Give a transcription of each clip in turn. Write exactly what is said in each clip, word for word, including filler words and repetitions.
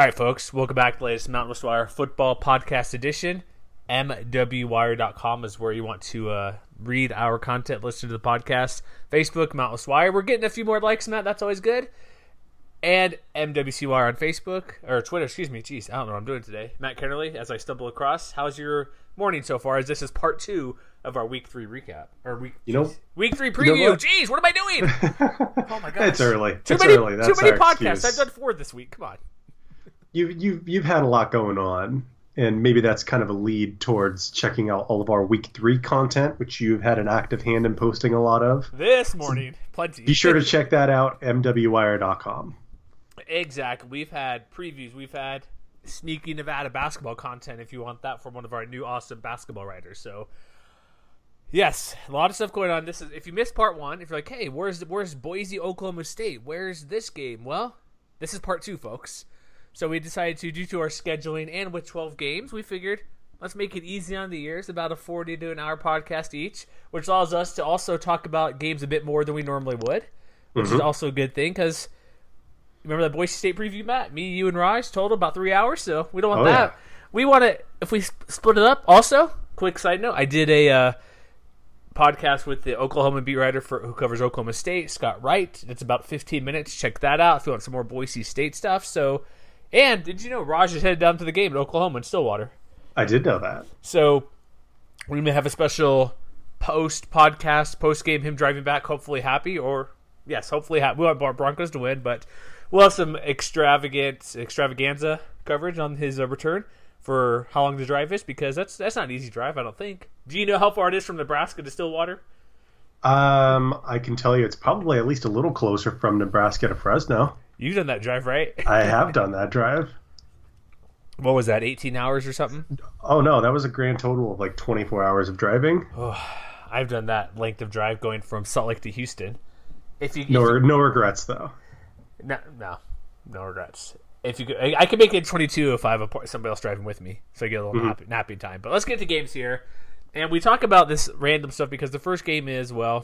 All right, folks, welcome back to the latest Mountain West Wire football podcast edition. M W wire dot com is where you want to uh, read our content, listen to the podcast. Facebook, Mountain West Wire. We're getting a few more likes on that. That's always good. And M W C Wire on Facebook, or Twitter, excuse me. Jeez, I don't know what I'm doing today. Matt Kennerly, as I stumble across. How's your morning so far? As this is part two of our week three recap. Or week, you know, week three preview. You know what? Jeez, what am I doing? Oh, my God. It's early. Too it's many, early. That's too many our podcasts. excuse. I've done four this week. Come on. You've, you've, you've had a lot going on, and maybe that's kind of a lead towards checking out all of our week three content, which you've had an active hand in posting a lot of. This morning, so plenty. Be sure to check that out, M W wire dot com. Exactly. We've had previews. We've had sneaky Nevada basketball content if you want that from one of our new awesome basketball writers. So, yes, a lot of stuff going on. This is if you missed part one, if you're like, hey, where's where's Boise, Oklahoma State? Where's this game? Well, this is part two, folks. So we decided to, due to our scheduling and with twelve games, we figured let's make it easy on the ears, about a forty to an hour podcast each, which allows us to also talk about games a bit more than we normally would, which mm-hmm. is also a good thing because remember that Boise State preview, Matt? Me, you, and Raj total about three hours, so we don't want oh, that. Yeah. We want to, if we split it up, also, quick side note, I did a uh, podcast with the Oklahoma beat writer for who covers Oklahoma State, Scott Wright. It's about fifteen minutes. Check that out if you want some more Boise State stuff. So, and did you know Raj is headed down to the game at Oklahoma in Stillwater? I did know that. So we're going to have a special post-podcast, post-game, him driving back, hopefully happy, or, yes, hopefully happy. We want Bar- Broncos to win, but we'll have some extravagant extravaganza coverage on his uh, return for how long the drive is, because that's that's not an easy drive, I don't think. Do you know how far it is from Nebraska to Stillwater? Um, I can tell you it's probably at least a little closer from Nebraska to Fresno. You've done that drive, right? I have done that drive. What was that, eighteen hours or something? Oh, no, that was a grand total of like twenty-four hours of driving. Oh, I've done that length of drive going from Salt Lake to Houston. If you, no, if you, no regrets, though. No, no, no regrets. If you could, I, I could make it twenty-two if I have a, somebody else driving with me, so I get a little mm-hmm. nappy, napping time. But let's get to games here. And we talk about this random stuff because the first game is, well,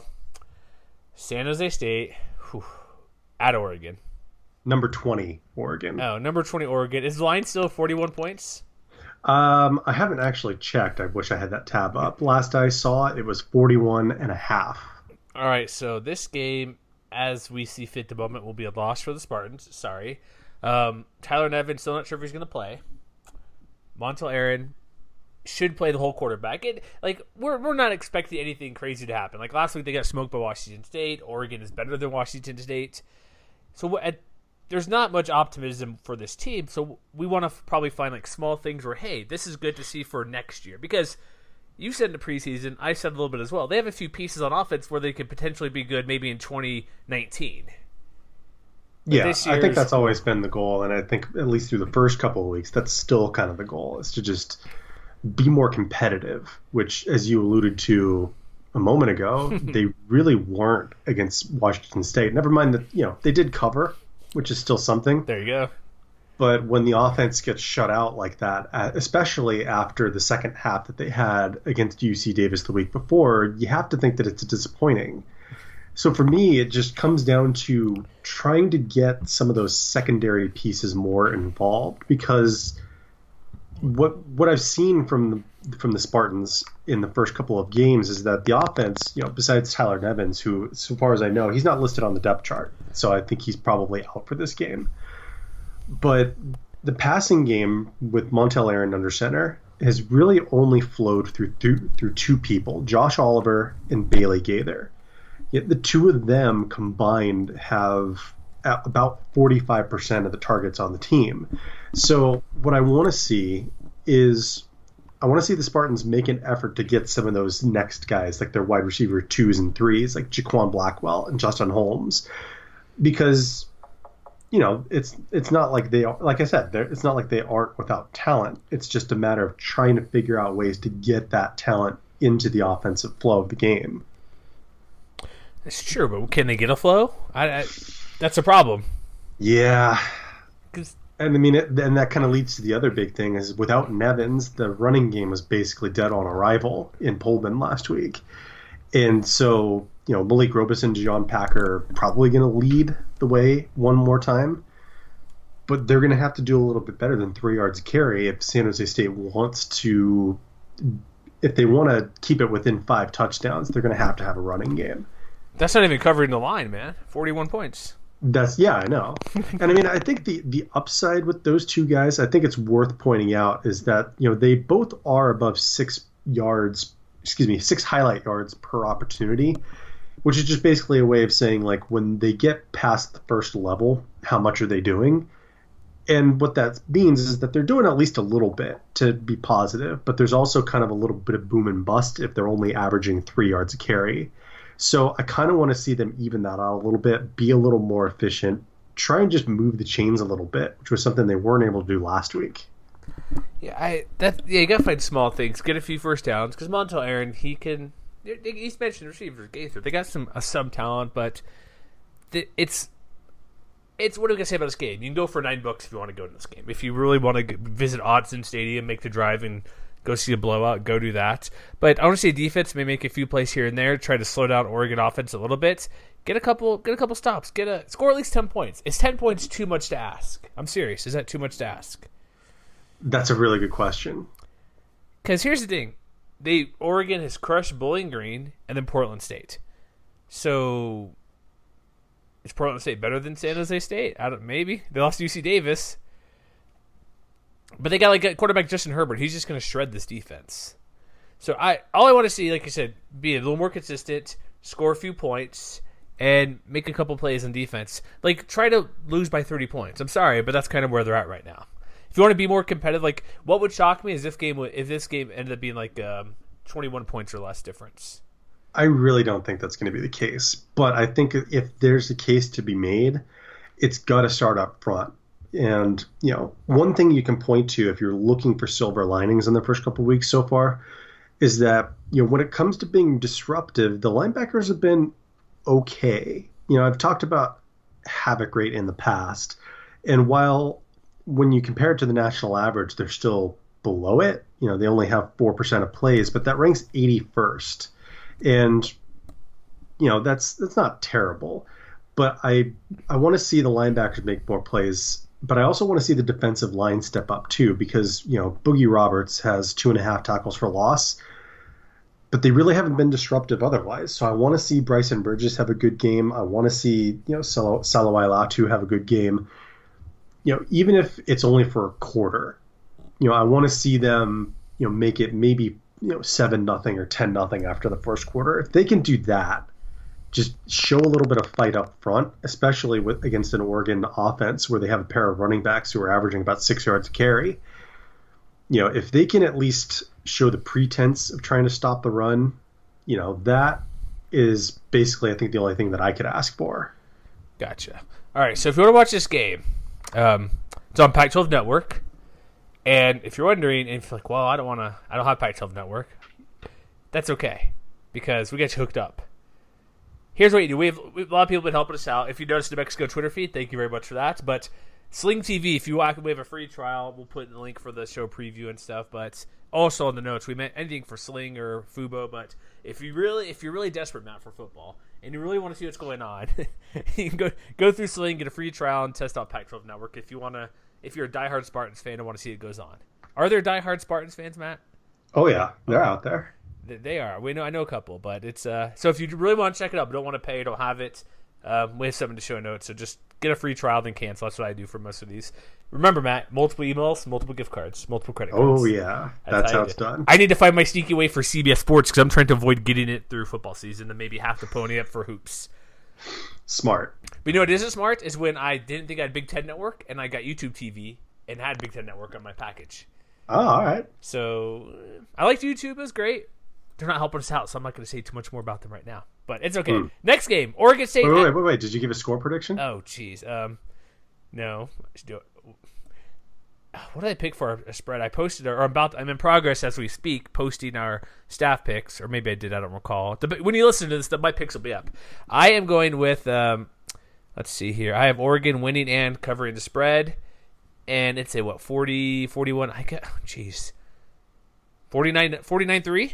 San Jose State whew, at Oregon. Number twenty, Oregon. Oh, number twenty, Oregon. Is the line still forty-one points? Um, I haven't actually checked. I wish I had that tab up. Last I saw it, it was forty-one and a half. All right, so this game, as we see fit at the moment, will be a loss for the Spartans. Sorry. Um, Tyler Nevin, still not sure if he's going to play. Montel Aaron should play the whole quarterback. It, like we're we're not expecting anything crazy to happen. Like last week, they got smoked by Washington State. Oregon is better than Washington State. So at, there's not much optimism for this team. So we want to f- probably find like small things where, hey, this is good to see for next year. Because you said in the preseason, I said a little bit as well, they have a few pieces on offense where they could potentially be good maybe in twenty nineteen. But yeah, I think that's always been the goal. And I think at least through the first couple of weeks, that's still kind of the goal, is to just be more competitive, which, as you alluded to a moment ago, they really weren't against Washington State. Never mind that, you know, they did cover, which is still something. There you go. But when the offense gets shut out like that, especially after the second half that they had against U C Davis the week before, you have to think that it's disappointing. So for me, it just comes down to trying to get some of those secondary pieces more involved, because what what I've seen from the, from the Spartans in the first couple of games is that the offense, you know, besides Tyler Nevins, who, so far as I know, he's not listed on the depth chart, so I think he's probably out for this game. But the passing game with Montel Aaron under center has really only flowed through through, through two people, Josh Oliver and Bailey Gaither. Yet the two of them combined have about forty-five percent of the targets on the team. So what I want to see is I want to see the Spartans make an effort to get some of those next guys, like their wide receiver twos and threes, like Jaquan Blackwell and Justin Holmes, because, you know, it's it's not like they are, like I said, it's not like they aren't without talent. It's just a matter of trying to figure out ways to get that talent into the offensive flow of the game. It's true, but can they get a flow? I, I, that's a problem. Yeah. 'Cause And I mean, it, and that kind of leads to the other big thing is without Nevins, the running game was basically dead on arrival in Pullman last week. And so, you know, Malik Robeson, John Packer are probably going to lead the way one more time. but they're going to have to do a little bit better than three yards a carry if San Jose State wants to, if they want to keep it within five touchdowns, they're going to have to have a running game. That's not even covering the line, man. forty-one points. That's yeah, I know. And I mean, I think the the upside with those two guys, I think it's worth pointing out, is that you know they both are above six yards, excuse me, six highlight yards per opportunity, which is just basically a way of saying like when they get past the first level, how much are they doing? And what that means is that they're doing at least a little bit to be positive, but there's also kind of a little bit of boom and bust if they're only averaging three yards a carry. So I kind of want to see them even that out a little bit, be a little more efficient, try and just move the chains a little bit, which was something they weren't able to do last week. Yeah, I that yeah, you gotta find small things, get a few first downs, because Montel Aaron, he can. He's mentioned receivers, Gaither. They got some uh, some talent, but it's it's what are we gonna say about this game? You can go for nine bucks if you want to go to this game. If you really want to visit Autzen Stadium, make the drive, and go see a blowout, go do that. But I want to see a defense may make a few plays here and there, try to slow down Oregon offense a little bit. Get a couple, get a couple stops. Get a score at least ten points. Is ten points too much to ask? I'm serious. Is that too much to ask? That's a really good question. Because here's the thing: they Oregon has crushed Bowling Green and then Portland State. So is Portland State better than San Jose State? I don't. Maybe they lost to U C Davis. But they got like a quarterback Justin Herbert. He's just going to shred this defense. So I all I want to see, like you said, be a little more consistent, score a few points, and make a couple plays on defense. Like try to lose by thirty points. I'm sorry, but that's kind of where they're at right now. If you want to be more competitive, like what would shock me is if game if this game ended up being like um, twenty-one points or less difference. I really don't think that's going to be the case. But I think if there's a case to be made, it's got to start up front. And, you know, one thing you can point to if you're looking for silver linings in the first couple of weeks so far is that, you know, when it comes to being disruptive, the linebackers have been okay. You know, I've talked about havoc rate in the past. And while when you compare it to the national average, they're still below it. You know, they only have four percent of plays, but that ranks eighty-first. And, you know, that's that's not terrible. But I I want to see the linebackers make more plays. But I also want to see the defensive line step up too, because, you know, Boogie Roberts has two and a half tackles for loss, but they really haven't been disruptive otherwise. So I want to see Bryson Burgess have a good game. I want to see, you know, Salo Latu have a good game. You know, even if it's only for a quarter, you know, I want to see them, you know, make it maybe, you know, seven nothing or ten nothing after the first quarter. If they can do that, just show a little bit of fight up front, especially with against an Oregon offense where they have a pair of running backs who are averaging about six yards a carry. You know, if they can at least show the pretense of trying to stop the run, you know, that is basically, I think, the only thing that I could ask for. Gotcha. All right, so if you want to watch this game, um, it's on Pac twelve Network. And if you're wondering, and if you're like, well, I don't want to, I don't have Pac twelve Network, that's okay, because we got you hooked up. Here's what you do. We have, we have a lot of people have been helping us out. If you notice the Mexico Twitter feed, thank you very much for that. But Sling T V, if you want, we have a free trial. We'll put in the link for the show preview and stuff. But also in the notes, we meant anything for Sling or Fubo. But if you really, if you're really desperate, Matt, for football, and you really want to see what's going on, you can go go through Sling, get a free trial, and test out Pac twelve Network. If you want to, if you're a diehard Spartans fan and want to see it goes on. Are there diehard Spartans fans, Matt? Oh yeah, they're out there. They are. We know. I know a couple, but it's uh. So if you really want to check it out, but don't want to pay, don't have it, um, we have something to show notes. So just get a free trial, then cancel. That's what I do for most of these. Remember, Matt, multiple emails, multiple gift cards, multiple credit cards. Oh yeah, that's, that's how it's done. I need to find my sneaky way for C B S Sports because I'm trying to avoid getting it through football season and maybe have to pony up for hoops. Smart. But you know what isn't smart is when I didn't think I had Big Ten Network and I got YouTube T V and had Big Ten Network on my package. Oh, all right. So I liked YouTube. It was great. They're not helping us out, so I'm not going to say too much more about them right now. But it's okay. Mm. Next game, Oregon State. Wait, wait, wait, wait. Did you give a score prediction? Oh, jeez. Um, no. I should do it. What did I pick for a spread? I posted, or about. I'm in progress as we speak, posting our staff picks, or maybe I did. I don't recall. When you listen to this, my picks will be up. I am going with. Um, let's see here. I have Oregon winning and covering the spread, and it's a what forty, forty-one. I get. Oh, jeez. forty-nine, forty-nine three.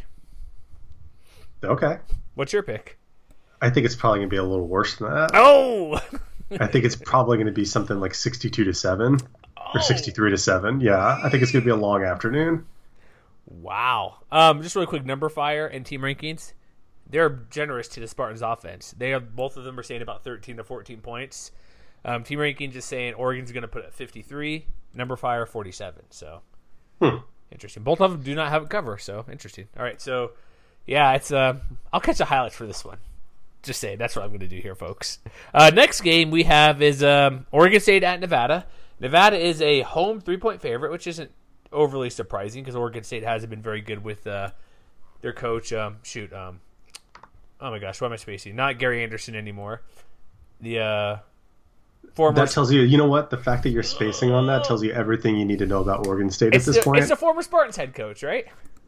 Okay. What's your pick? I think it's probably going to be a little worse than that. Oh! I think it's probably going to be something like sixty-two to seven or Oh, sixty-three to seven. Yeah, I think it's going to be a long afternoon. wow. Um, just really quick, number fire and team rankings. They're generous to the Spartans offense. They have both of them are saying about thirteen to fourteen points. Um, team rankings is saying Oregon's going to put at fifty-three, number fire forty-seven. So Hmm. interesting. Both of them do not have a cover. So interesting. All right. So yeah, it's. Uh, I'll catch the highlights for this one. Just saying, that's what I'm going to do here, folks. Uh, next game we have is um, Oregon State at Nevada. Nevada is a home three-point favorite, which isn't overly surprising because Oregon State hasn't been very good with uh, their coach. Um, shoot, um, oh my gosh, why am I spacing? Not Gary Anderson anymore. The uh, former. That tells you, you know what? The fact that you're spacing on that tells you everything you need to know about Oregon State it's at this the, point. It's the former Spartans head coach, right?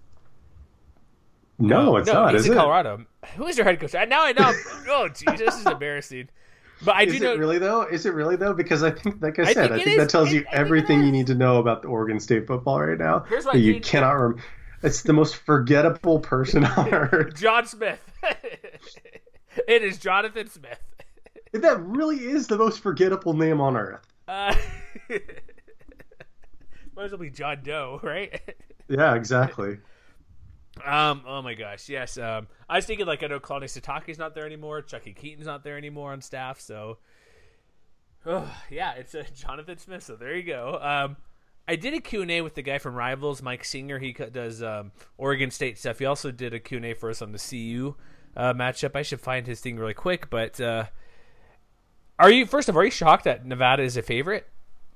No, it's no, not, he's is in it? Colorado. Who is their head coach? I- Now I know. Oh, geez, this is embarrassing. But I Is do it know. really though? Is it really though? Because I think, like I I said, think I it think is. that tells It- you I think it everything you is. need to know about the Oregon State football right now. Here's what that I you need- cannot remember. It's the most forgettable person on earth. John Smith. It is Jonathan Smith. That really is the most forgettable name on earth. Uh, might as well be John Doe, right? Yeah, exactly. Um. Oh my gosh. Yes. Um. I was thinking like I know Claudia Satake's not there anymore. Chucky Keaton's not there anymore on staff. So, oh, yeah, it's uh, Jonathan Smith. So there you go. Um. I did a Q and A with the guy from Rivals, Mike Singer. He co- does um, Oregon State stuff. He also did a Q and A for us on the C U uh, matchup. I should find his thing really quick. But uh, are you first of all, are you shocked that Nevada is a favorite?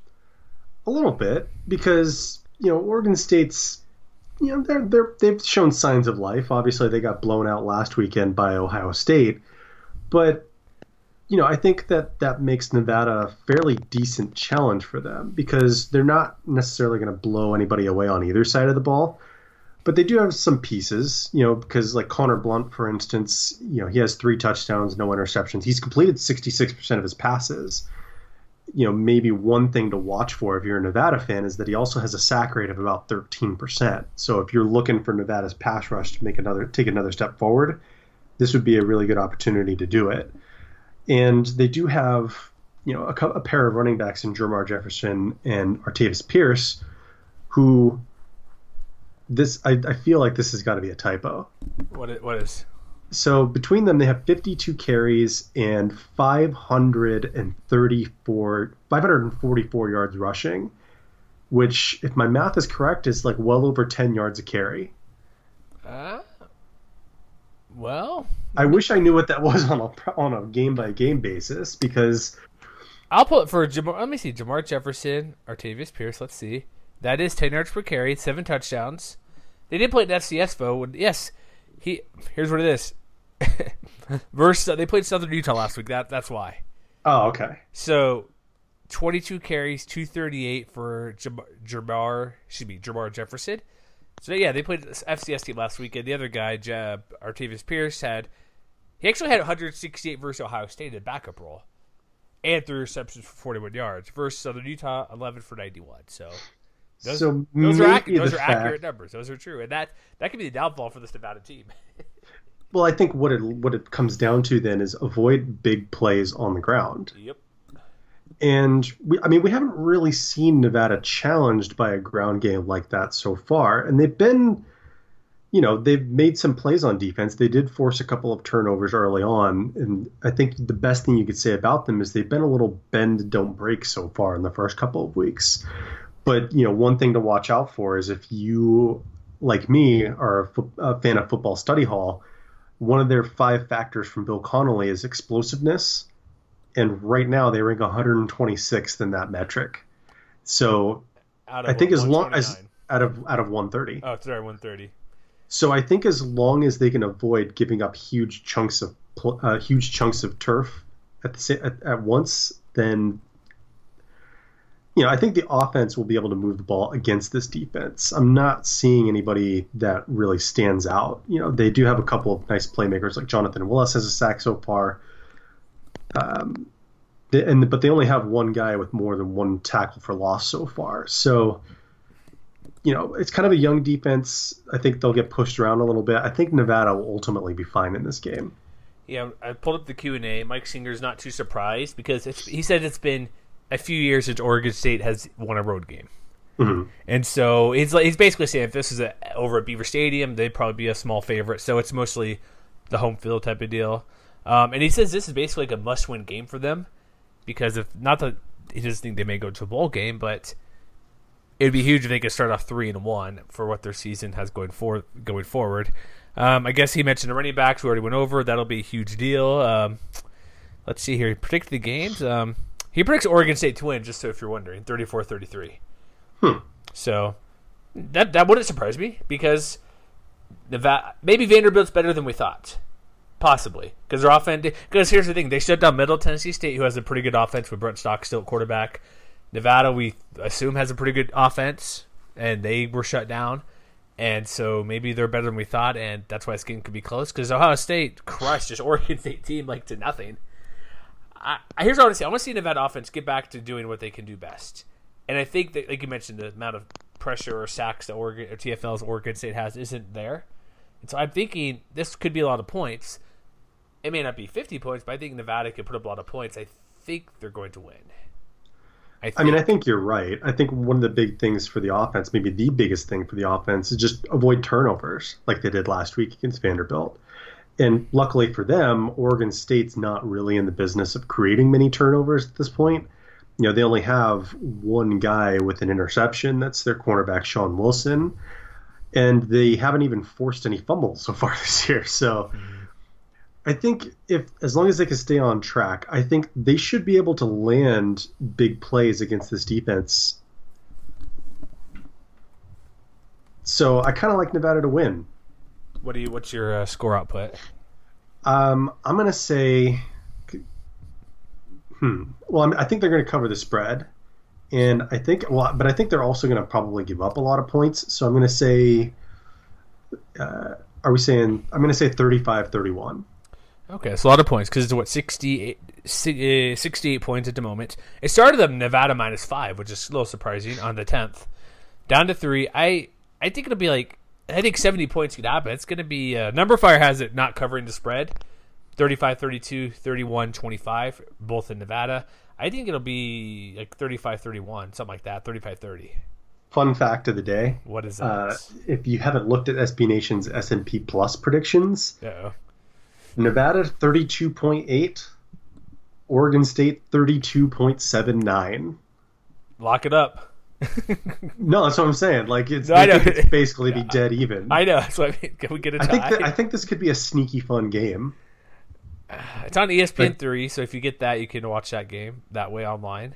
A little bit, because you know Oregon State's, you know, they're they're they've shown signs of life. Obviously, they got blown out last weekend by Ohio State, but you know, I think that that makes Nevada a fairly decent challenge for them because they're not necessarily going to blow anybody away on either side of the ball, but they do have some pieces, you know, because like Connor Blunt, for instance, you know, he has three touchdowns, no interceptions. He's completed sixty-six percent of his passes. You know, maybe one thing to watch for if you're a Nevada fan is that he also has a sack rate of about thirteen percent. So if you're looking for Nevada's pass rush to make another take another step forward, this would be a really good opportunity to do it. And they do have, you know, a, cou- a pair of running backs in Jermar Jefferson and Artavis Pierce, who this I, I feel like this has got to be a typo. What? Is, what is? So between them, they have fifty-two carries and five hundred thirty-four, five hundred forty-four yards rushing, which, if my math is correct, is like well over ten yards a carry. Uh, well, I wish I knew what that was on a on a game by game basis because I'll put for Jamar. Let me see. Jamar Jefferson, Artavius Pierce. Let's see. That is ten yards per carry, seven touchdowns. They did play an F C S though. Yes, he. Here's what it is. Versus they played Southern Utah last week. That that's why. oh okay. So, twenty-two carries, two thirty-eight for Jam- Jamar. Excuse me, Jamar Jefferson. So yeah, they played this F C S team last weekend. The other guy, Jab, Artavius Pierce, had he actually had one hundred sixty-eight versus Ohio State in backup role, and threw receptions for forty-one yards. Versus Southern Utah, eleven for ninety-one. So those, so those are maybe ac- those the are fact, accurate numbers. Those are true, and that that could be the downfall for this Nevada team. Well, I think what it what it comes down to then is avoid big plays on the ground. Yep. And we, I mean, we haven't really seen Nevada challenged by a ground game like that so far. And they've been, you know, they've made some plays on defense. They did force a couple of turnovers early on. And I think the best thing you could say about them is they've been a little bend, don't break so far in the first couple of weeks. But, you know, one thing to watch out for is if you, like me, are a, fo- a fan of Football Study Hall, one of their five factors from Bill Connolly is explosiveness. And right now they rank one hundred twenty-sixth in that metric. So Out of I think what, as long as one twenty-nine? out of out of one thirty. Oh, sorry, one thirty. So I think as long as they can avoid giving up huge chunks of pl- uh, huge chunks of turf at the sa- at, at once, then you know I think the offense will be able to move the ball against this defense. I'm not seeing anybody that really stands out. You know, they do have a couple of nice playmakers like Jonathan Willis has a sack so far. Um, they, and but they only have one guy with more than one tackle for loss so far. So, you know, it's kind of a young defense. I think they'll get pushed around a little bit. I think Nevada will ultimately be fine in this game. Yeah, I pulled up the Q and A. Mike Singer's not too surprised because it's, he said it's been a few years since Oregon State has won a road game. Mm-hmm. And so he's like, he's basically saying if this is a, over at Beaver Stadium, they'd probably be a small favorite. So it's mostly the home field type of deal. Um, and he says this is basically like a must-win game for them because if not that he doesn't think they may go to a bowl game, but it'd be huge if they could start off three and one for what their season has going for going forward. Um, I guess he mentioned the running backs we already went over. That'll be a huge deal. Um, let's see here. He predicted the games. Um, he predicts Oregon State to win, just so if you're wondering, thirty-four thirty-three. Hmm. So that that wouldn't surprise me because Nevada, maybe Vanderbilt's better than we thought. Possibly. Because their offense. Because here's the thing. They shut down Middle Tennessee State, who has a pretty good offense with Brent Stockstill at quarterback. Nevada, we assume, has a pretty good offense, and they were shut down. And so maybe they're better than we thought, and that's why this game could be close. Because Ohio State crushed this Oregon State team like to nothing. I, here's what I want to see. I want to see Nevada offense get back to doing what they can do best. And I think that, like you mentioned, the amount of pressure or sacks that Oregon or T F L's Oregon State has isn't there. And so I'm thinking this could be a lot of points. It may not be fifty points, but I think Nevada could put up a lot of points. I think they're going to win. I, think. I mean, I think you're right. I think one of the big things for the offense, maybe the biggest thing for the offense, is just avoid turnovers like they did last week against Vanderbilt. And luckily for them, Oregon State's not really in the business of creating many turnovers at this point. You know, they only have one guy with an interception. That's their cornerback, Sean Wilson. And they haven't even forced any fumbles so far this year. So mm-hmm. I think if as long as they can stay on track, I think they should be able to land big plays against this defense. So I kind of like Nevada to win. What do you? What's your uh, score output? Um, I'm going to say, hmm. Well, I'm, I think they're going to cover the spread, and I think, well, but I think they're also going to probably give up a lot of points. So I'm going to say, uh, are we saying? I'm going to say thirty-five thirty-one. Okay, it's a lot of points because it's what sixty-eight, sixty-eight points at the moment. It started at Nevada minus five, which is a little surprising on the tenth, down to three. I I think it'll be like I think seventy points could happen. It's going to be uh, Number Fire has it not covering the spread, thirty-five thirty-two, thirty-one twenty-five, both in Nevada. I think it'll be like thirty-five thirty-one, something like that, thirty-five thirty. Fun fact of the day. What is that? Uh, if you haven't looked at S B Nation's S and P Plus predictions, Uh-oh. Nevada thirty-two point eight, Oregon State thirty-two point seven nine. Lock it up. No, that's what I'm saying. Like it's, no, I know. Think it's basically be dead even. I know. That's what I mean. Can we get a tie? I think that, I think this could be a sneaky fun game. Uh, it's on E S P N three, so if you get that, you can watch that game that way online.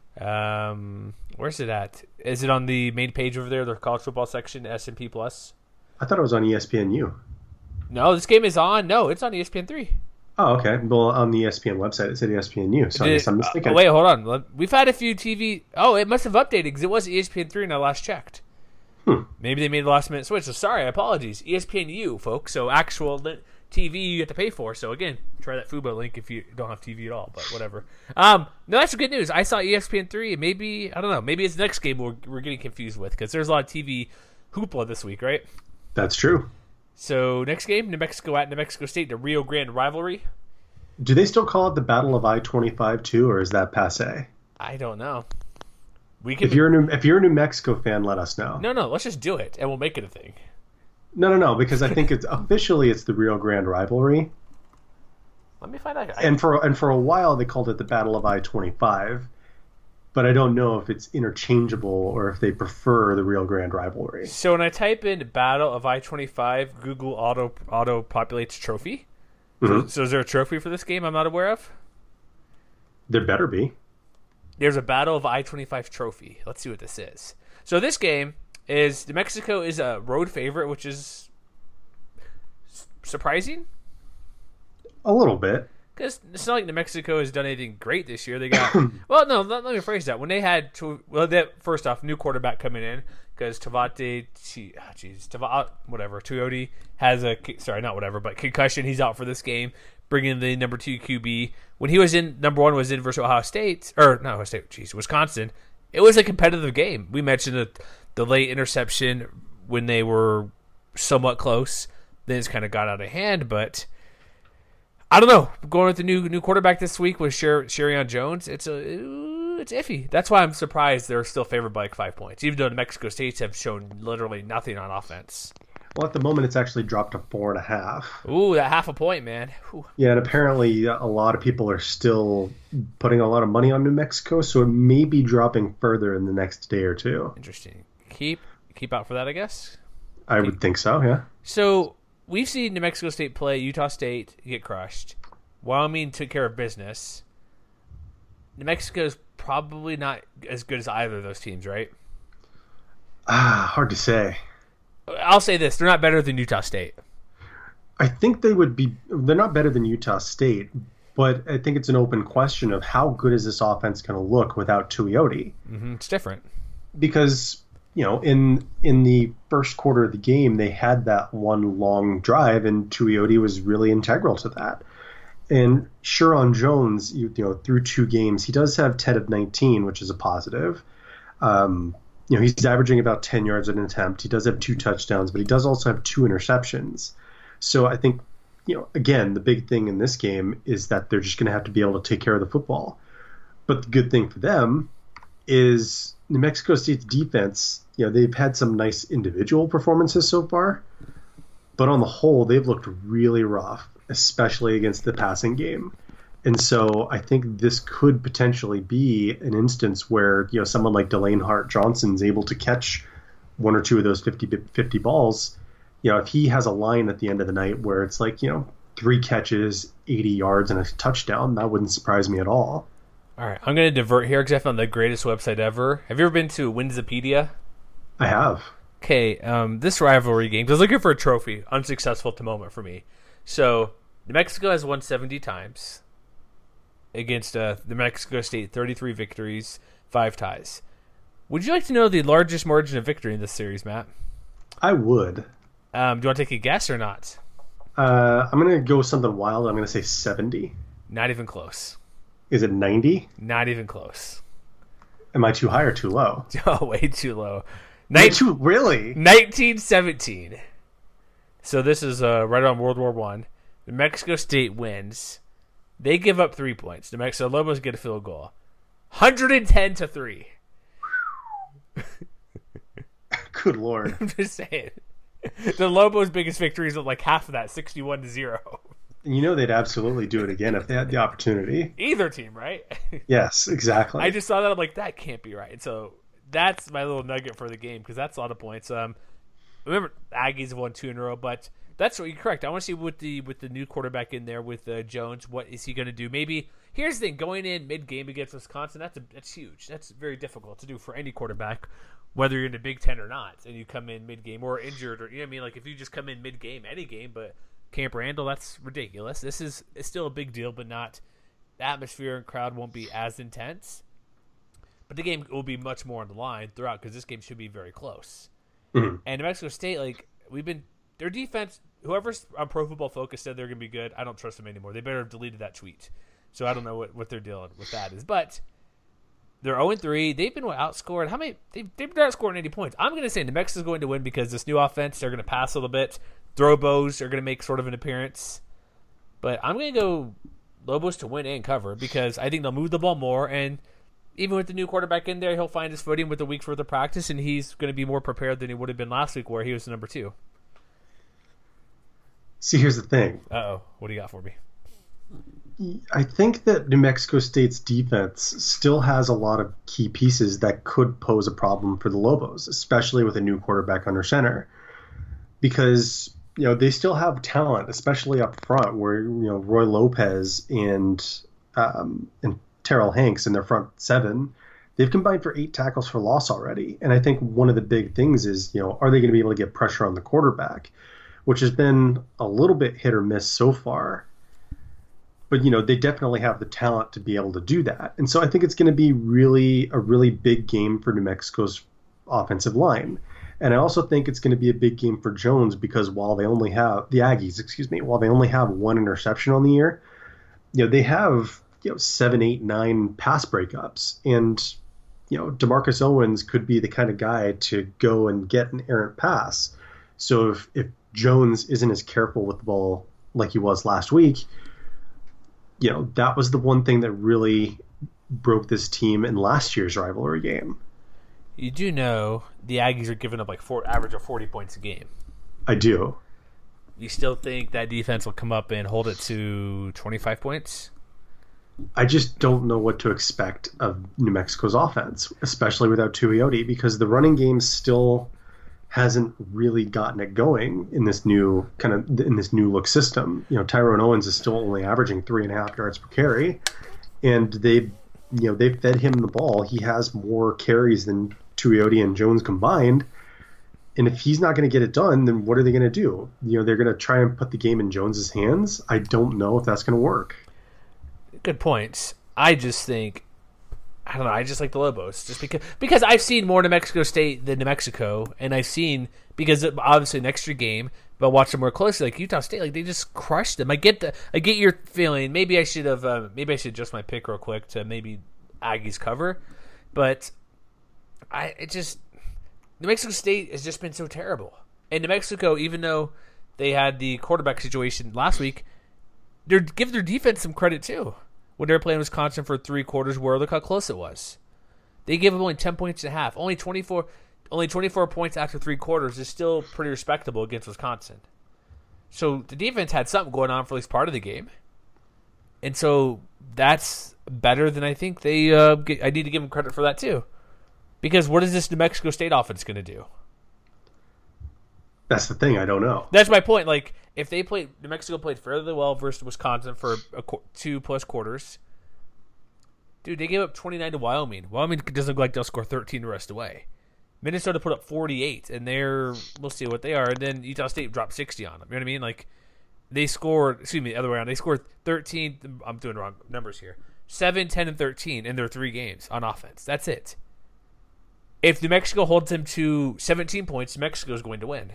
Um, where's it at? Is it on the main page over there, the college football section, S and P Plus? I thought it was on E S P N U. No, this game is on. No, it's on E S P N three. Oh, okay. Well, on the E S P N website, it said E S P N U, so I guess I'm mistaken. Uh, wait, hold on. We've had a few T V... Oh, it must have updated because it was E S P N three when I last checked. Hmm. Maybe they made the last minute switch. So sorry, apologies. E S P N U, folks. So actual T V you have to pay for. So again, try that Fubo link if you don't have T V at all, but whatever. Um, no, that's good news. I saw E S P N three. Maybe, I don't know, maybe it's the next game we're, we're getting confused with because there's a lot of T V hoopla this week, right? That's true. So next game, New Mexico at New Mexico State, the Rio Grande rivalry. Do they still call it the Battle of I twenty-five too, or is that passé? I don't know. We can. If you're a New, if you're a New Mexico fan, let us know. No, no, let's just do it and we'll make it a thing. No, no, no, because I think it's officially it's the Rio Grande rivalry. Let me find out. And for and for a while they called it the Battle of I twenty-five, but I don't know if it's interchangeable or if they prefer the Rio Grande rivalry. So when I type in Battle of I twenty-five, Google auto auto populates trophy. Mm-hmm. So, so is there a trophy for this game I'm not aware of? There better be. There's a Battle of I twenty-five trophy. Let's see what this is. So this game is New Mexico is a road favorite, which is surprising. A little bit. Because it's not like New Mexico has done anything great this year. They got well, no. Let, let me phrase that. When they had to, well, they, first off, new quarterback coming in because Tavate, jeez, Tavate, whatever, Toyota has a sorry, not whatever, but concussion. He's out for this game. Bringing in the number two Q B. When he was in number one was in versus Ohio State or not Ohio State, jeez, Wisconsin. It was a competitive game. We mentioned the the late interception when they were somewhat close. Then it's kind of got out of hand, but. I don't know. Going with the new new quarterback this week with Sher- Sherion Jones, it's a it's iffy. That's why I'm surprised they're still favored by like five points, even though New Mexico States have shown literally nothing on offense. Well, at the moment, it's actually dropped to four and a half. Ooh, that half a point, man. Ooh. Yeah, and apparently a lot of people are still putting a lot of money on New Mexico, so it may be dropping further in the next day or two. Interesting. Keep keep out for that, I guess. I keep. would think so, yeah. So we've seen New Mexico State play Utah State get crushed. Wyoming took care of business. New Mexico is probably not as good as either of those teams, right? Ah, hard to say. I'll say this: they're not better than Utah State. I think they would be. They're not better than Utah State, but I think it's an open question of how good is this offense going to look without Tuioti? Mm-hmm. It's different because you know in in the first quarter of the game they had that one long drive, and Tuioti was really integral to that. And Sherion Jones, you, you know, through two games, he does have ten of nineteen, which is a positive. Um, You know, he's averaging about ten yards an attempt. He does have two touchdowns, but he does also have two interceptions. So I think, you know, again, the big thing in this game is that they're just going to have to be able to take care of the football. But the good thing for them is New Mexico State's defense, you know, they've had some nice individual performances so far, but on the whole, they've looked really rough, especially against the passing game. And so I think this could potentially be an instance where, you know, someone like Delane Hart Johnson's able to catch one or two of those fifty, fifty balls. You know, if he has a line at the end of the night where it's like, you know, three catches, eighty yards, and a touchdown, that wouldn't surprise me at all. All right, I'm going to divert here because I found the greatest website ever. Have you ever been to Winsipedia? I have. Okay, um, this rivalry game, I was looking for a trophy, unsuccessful at the moment for me. So, New Mexico has won seventy times. Against uh, New Mexico State, thirty-three victories, five ties. Would you like to know the largest margin of victory in this series, Matt? I would. Um, do you want to take a guess or not? Uh, I'm going to go something wild. I'm going to say seventy. Not even close. Is it ninety? Not even close. Am I too high or too low? Oh, way too low. Nin- too really? nineteen seventeen. So this is uh, right on World War One. New Mexico State wins. They give up three points. New Mexico Lobos get a field goal. one hundred ten to three. Good Lord. I'm just saying. The Lobos' biggest victory is like half of that, sixty-one to zero. You know they'd absolutely do it again if they had the opportunity. Either team, right? Yes, exactly. I just saw that. I'm like, that can't be right. So that's my little nugget for the game because that's a lot of points. Um, remember, Aggies have won two in a row, but that's what you're correct. I want to see with the with the new quarterback in there with uh, Jones, what is he going to do? Maybe here's the thing: going in mid game against Wisconsin, that's a, that's huge. That's very difficult to do for any quarterback, whether you're in the Big Ten or not, and you come in mid game or injured, or you know what I mean. Like if you just come in mid game, any game, but Camp Randall, that's ridiculous. This is it's still a big deal, but not the atmosphere and crowd won't be as intense. But the game will be much more on the line throughout because this game should be very close. Mm-hmm. And New Mexico State, like we've been. Their defense, whoever's on Pro Football Focus said they're going to be good. I don't trust them anymore. They better have deleted that tweet. So I don't know what, what they're dealing with that is. But they're oh and three. They've been outscored. How many? They've, they've been outscoring eighty points. I'm going to say New Mexico's going to win because this new offense, they're going to pass a little bit. Throw bows are going to make sort of an appearance. But I'm going to go Lobos to win and cover because I think they'll move the ball more. And even with the new quarterback in there, he'll find his footing with a week further practice, and he's going to be more prepared than he would have been last week where he was the number two. See, here's the thing. Uh-oh. What do you got for me? I think that New Mexico State's defense still has a lot of key pieces that could pose a problem for the Lobos, especially with a new quarterback under center. Because, you know, they still have talent, especially up front, where, you know, Roy Lopez and um, and Terrell Hanks in their front seven, they've combined for eight tackles for loss already. And I think one of the big things is, you know, are they going to be able to get pressure on the quarterback? Which has been a little bit hit or miss so far. But, you know, they definitely have the talent to be able to do that. And so I think it's going to be really a really big game for New Mexico's offensive line. And I also think it's going to be a big game for Jones because while they only have, the Aggies, excuse me, while they only have one interception on the year, you know, they have, you know, seven, eight, nine pass breakups. And, you know, DeMarcus Owens could be the kind of guy to go and get an errant pass. So if, if Jones isn't as careful with the ball like he was last week, you know, that was the one thing that really broke this team in last year's rivalry game. You do know the Aggies are giving up like four average of forty points a game. I do. You still think that defense will come up and hold it to twenty-five points? I just don't know what to expect of New Mexico's offense, especially without Tuioti, because the running game still hasn't really gotten it going in this new kind of in this new look system. You know, Tyrone Owens is still only averaging three and a half yards per carry, and they, you know, they fed him the ball. He has more carries than Tuioti and Jones combined. And if he's not going to get it done, then what are they going to do? You know, they're going to try and put the game in Jones's hands. I don't know if that's going to work. Good points. I just think, I don't know, I just like the Lobos. Just because because I've seen more New Mexico State than New Mexico, and I've seen, because obviously an extra game, but watch them more closely, like Utah State, like they just crushed them. I get the, I get your feeling. Maybe I should have, uh, maybe I should adjust my pick real quick to maybe Aggies cover, but I, it just, New Mexico State has just been so terrible. And New Mexico, even though they had the quarterback situation last week, they're give their defense some credit too. When they were playing Wisconsin for three quarters, where look how close it was. They gave them only ten points and a half. Only twenty-four, only twenty-four points after three quarters is still pretty respectable against Wisconsin. So the defense had something going on for at least part of the game, and so that's better than I think they. Uh, get, I need to give them credit for that too, because what is this New Mexico State offense going to do? That's the thing. I don't know. That's my point. Like, if they played, New Mexico played fairly well versus Wisconsin for a, two plus quarters. Dude, they gave up twenty-nine to Wyoming. Wyoming doesn't look like they'll score thirteen the rest of the way. Minnesota put up forty-eight, and they're, we'll see what they are. And then Utah State dropped sixty on them. You know what I mean? Like, they scored, excuse me, the other way around. They scored thirteen, I'm doing wrong numbers here. seven, ten, and thirteen in their three games on offense. That's it. If New Mexico holds them to seventeen points, New Mexico is going to win.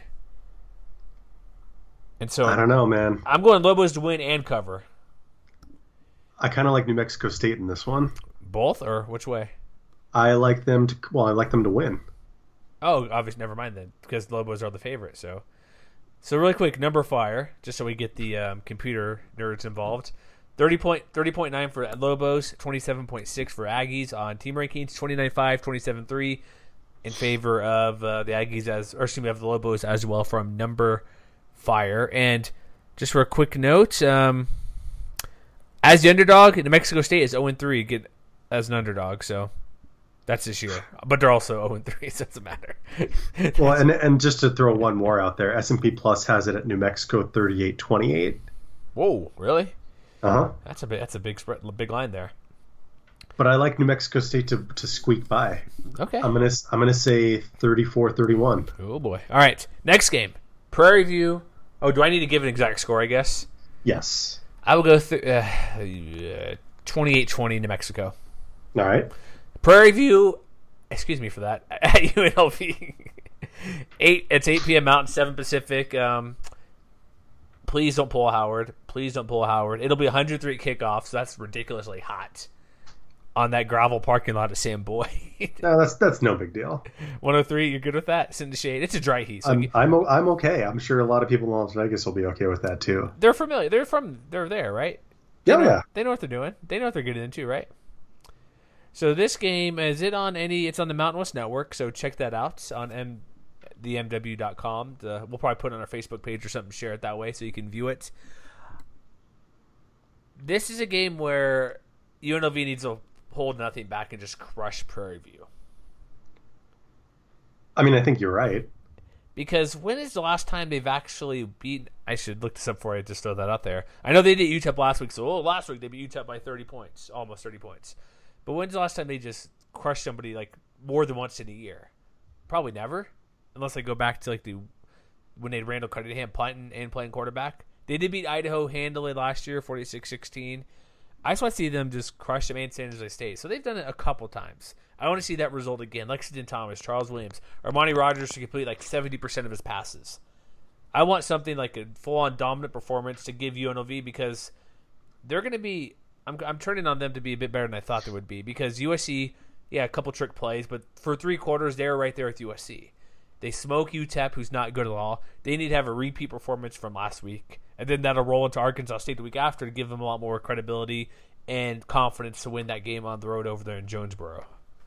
And so I don't know, man. I'm going Lobos to win and cover. I kind of like New Mexico State in this one. Both, or which way? I like them to. Well, I like them to win. Oh, obviously, never mind then, because Lobos are the favorite. So, so really quick, number fire, just so we get the um, computer nerds involved. thirty point thirty point nine for Lobos, twenty-seven point six for Aggies on team rankings. twenty-nine five, twenty-seven three in favor of uh, the Aggies as, or excuse me, of the Lobos as well from number fire. And just for a quick note, um, as the underdog, New Mexico State is oh and three get as an underdog, so that's this year. But they're also oh and three, so it doesn't matter. Well, and and just to throw one more out there, S and P Plus has it at New Mexico thirty-eight twenty-eight. Whoa, really? Uh-huh. That's a big, that's a big spread, big line there. But I like New Mexico State to, to squeak by. Okay. I'm gonna I'm gonna say thirty-four thirty-one. Oh boy. All right. Next game. Prairie View. Oh, do I need to give an exact score, I guess? Yes. I will go th- uh, twenty-eight twenty New Mexico. All right. Prairie View, excuse me for that, at U N L V. eight, it's eight p.m. Mountain, seven Pacific. Um, please don't pull Howard. Please don't pull Howard. It'll be one hundred three kickoffs. So that's ridiculously hot on that gravel parking lot of Sam Boyd. No, that's that's no big deal. one oh three, you're good with that? It's in the shade. It's a dry heat. So I'm you, I'm, o- I'm okay. I'm sure a lot of people in Las Vegas will be okay with that too. they're familiar. They're from. They're there, right? They Yeah, know, yeah. They know what they're doing. They know what they're getting into, right? So this game, is it on any? It's on the Mountain West Network, so check that out on M, the M W dot com. The, we'll probably put it on our Facebook page or something, share it that way so you can view it. This is a game where U N L V needs to hold nothing back and just crush Prairie View. I mean, I think you're right. Because when is the last time they've actually beaten? I should look this up for you, just throw that out there. I know they did U T E P last week, so oh, last week they beat U T E P by thirty points, almost thirty points. But when's the last time they just crushed somebody like more than once in a year? Probably never, unless they go back to like the when they had Randall Cunningham punting and playing quarterback. They did beat Idaho handily last year, forty-six sixteen. I just want to see them just crush them and San Jose State. So they've done it a couple times. I want to see that result again. Lexington Thomas, Charles Williams, Armani Rogers to complete like seventy percent of his passes. I want something like a full-on dominant performance to give U N L V because they're going to be I'm, – I'm turning on them to be a bit better than I thought they would be because U S C, yeah, a couple trick plays, but for three quarters, they were right there with U S C. They smoke U T E P, who's not good at all. They need to have a repeat performance from last week, and then that'll roll into Arkansas State the week after to give them a lot more credibility and confidence to win that game on the road over there in Jonesboro.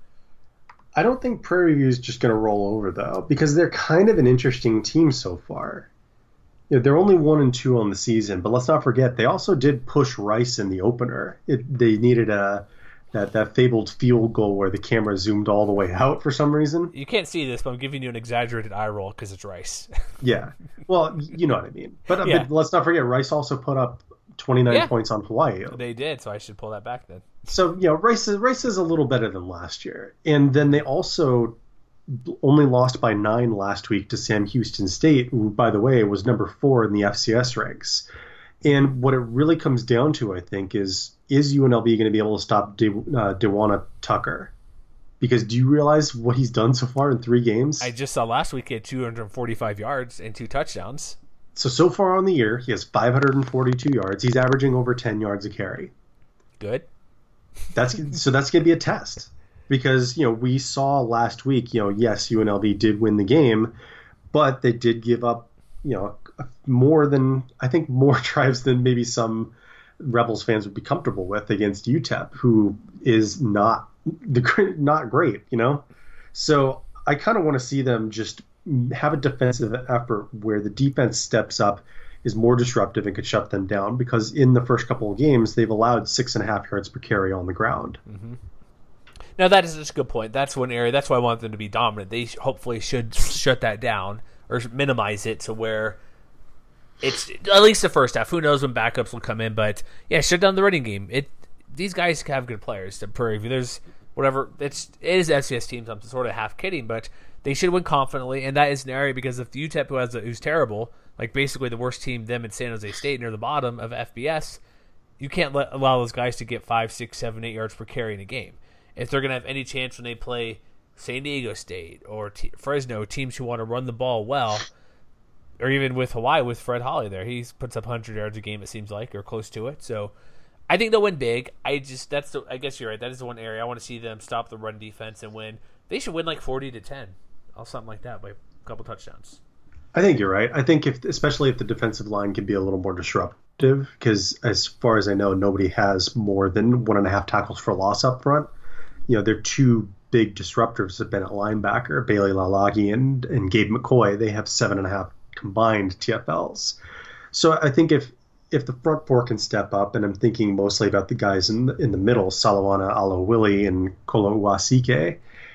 I don't think Prairie View is just going to roll over, though, because they're kind of an interesting team so far. You know, they're only one and two on the season, but let's not forget they also did push Rice in the opener. It, they needed a that that fabled field goal where the camera zoomed all the way out for some reason. You can't see this, but I'm giving you an exaggerated eye roll because it's Rice. Yeah, well, you know what I mean. But, yeah. but let's not forget Rice also put up twenty-nine yeah. points on Hawaii. They did, so I should pull that back then. So, you know, Rice is, Rice is a little better than last year. And then they also only lost by nine last week to Sam Houston State, who, by the way, was number four in the F C S ranks. And what it really comes down to, I think, is is U N L V going to be able to stop De, uh, DeWanna Tucker? Because do you realize what he's done so far in three games? I just saw last week he had two hundred forty-five yards and two touchdowns. So, so far on the year, he has five hundred forty-two yards. He's averaging over ten yards a carry. Good. That's so that's going to be a test. Because, you know, we saw last week, you know, yes, U N L V did win the game, but they did give up, you know, more than, I think, more drives than maybe some Rebels fans would be comfortable with against U T E P, who is not the not great, you know? So I kind of want to see them just have a defensive effort where the defense steps up, is more disruptive, and could shut them down, because in the first couple of games, they've allowed six and a half yards per carry on the ground. Mm-hmm. Now, that is just a good point. That's one area. That's why I want them to be dominant. They hopefully should shut that down or minimize it to where it's at least the first half. Who knows when backups will come in, but yeah, shut down the running game. It these guys have good players. The Prairie View, there's whatever. It's it is F C S teams. I'm sort of half kidding, but they should win confidently, and that is an area because if the U T E P, who has a, who's terrible, like basically the worst team, them and San Jose State near the bottom of F B S, you can't let allow those guys to get five, six, seven, eight yards per carry in a game. If they're going to have any chance when they play San Diego State or T- Fresno, teams who want to run the ball well, or even with Hawaii with Fred Holly there, he puts up one hundred yards a game, it seems like, or close to it. So I think they'll win big. I just that's the, I guess you're right. That is the one area I want to see them stop the run defense and win. They should win like forty to ten, or something like that, by a couple touchdowns. I think you're right. I think if, especially if the defensive line can be a little more disruptive, because as far as I know, nobody has more than one and a half tackles for loss up front. You know, their two big disruptors have been at linebacker, Bailey Lalagi and, and Gabe McCoy. They have seven and a half combined T F Ls. So I think if if the front four can step up, and I'm thinking mostly about the guys in the, in the middle, Salawana Alawili and Kolo Uasike,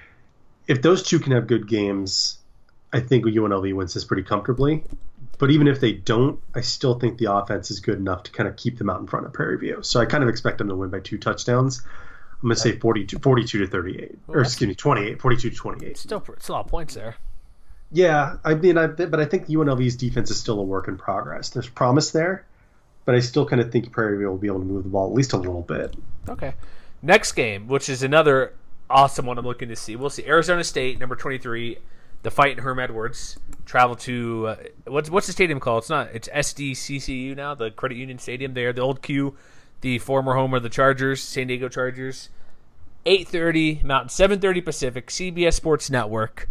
if those two can have good games, I think U N L V wins this pretty comfortably. But even if they don't, I still think the offense is good enough to kind of keep them out in front of Prairie View. So I kind of expect them to win by two touchdowns. I'm going to say forty-two, forty-two to thirty-eight. Well, or excuse me, twenty-eight, forty-two to twenty-eight. Still, it's a lot of points there. Yeah, I mean, I, but I think U N L V's defense is still a work in progress. There's promise there, but I still kind of think Prairie View will be able to move the ball at least a little bit. Okay. Next game, which is another awesome one I'm looking to see. We'll see Arizona State, number twenty-three, the fight in Herm Edwards, travel to, uh, what's what's the stadium called? It's not, it's S D C C U now, the Credit Union Stadium there, the old Q, the former home of the Chargers, San Diego Chargers. eight thirty Mountain, seven thirty Pacific, C B S Sports Network.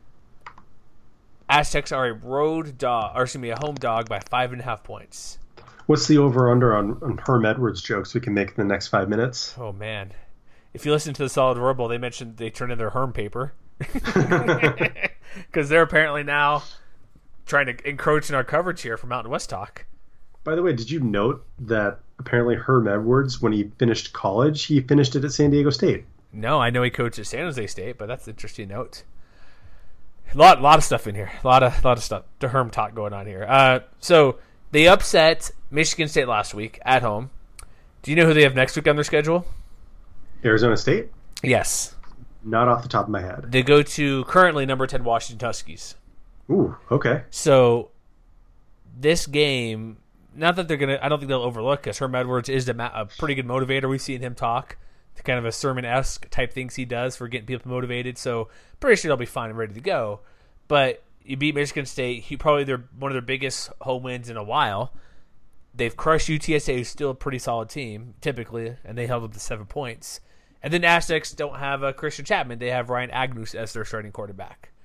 Aztecs are a road dog, or excuse me, a home dog by five and a half points. What's the over-under on, on Herm Edwards jokes we can make in the next five minutes? Oh, man. If you listen to the Solid Verbal, they mentioned they turned in their Herm paper. Because they're apparently now trying to encroach in our coverage here for Mountain West Talk. By the way, did you note that apparently Herm Edwards, when he finished college, he finished it at San Diego State? No, I know he coached at San Jose State, but that's an interesting note. A lot, lot of stuff in here. A lot of, lot of stuff. The Herm talk going on here. Uh, so they upset Michigan State last week at home. Do you know who they have next week on their schedule? Arizona State? Yes. Not off the top of my head. They go to currently number ten Washington Huskies. Ooh, okay. So this game, not that they're gonna, I don't think they'll overlook, because Herm Edwards is a, a pretty good motivator. We've seen him talk. Kind of a sermon-esque type things he does for getting people motivated. So pretty sure they'll be fine and ready to go. But you beat Michigan State. He probably their one of their biggest home wins in a while. They've crushed U T S A, who's still a pretty solid team typically, and they held up to seven points. And then Aztecs don't have a Christian Chapman. They have Ryan Agnew as their starting quarterback.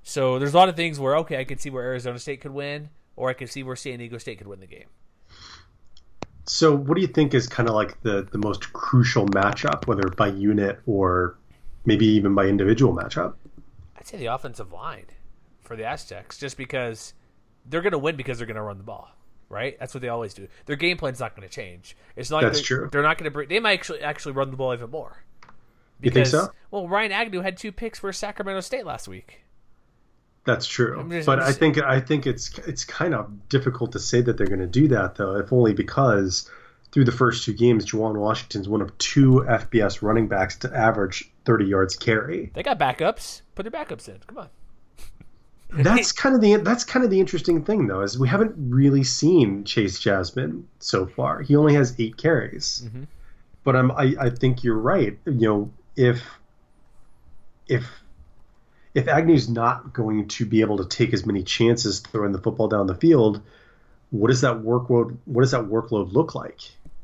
So there's a lot of things where, okay, I can see where Arizona State could win, or I can see where San Diego State could win the game. So what do you think is kind of like the, the most crucial matchup, whether by unit or maybe even by individual matchup? I'd say the offensive line for the Aztecs, just because they're going to win because they're going to run the ball, right? That's what they always do. Their game plan's not going to change. It's not like That's they're, true. They're not going to bring. They might actually actually run the ball even more. Because, you think so? Well, Ryan Agnew had two picks for Sacramento State last week. That's true, just, but just, I think I think it's it's kind of difficult to say that they're going to do that, though, if only because through the first two games, Juwan Washington's one of two F B S running backs to average thirty yards carry. They got backups. Put their backups in. Come on. That's kind of the that's kind of the interesting thing, though, is we haven't really seen Chase Jasmine so far. He only has eight carries, mm-hmm. but I'm I, I think you're right. You know, if if if Agnew's not going to be able to take as many chances throwing the football down the field, what does that workload what does that workload look like?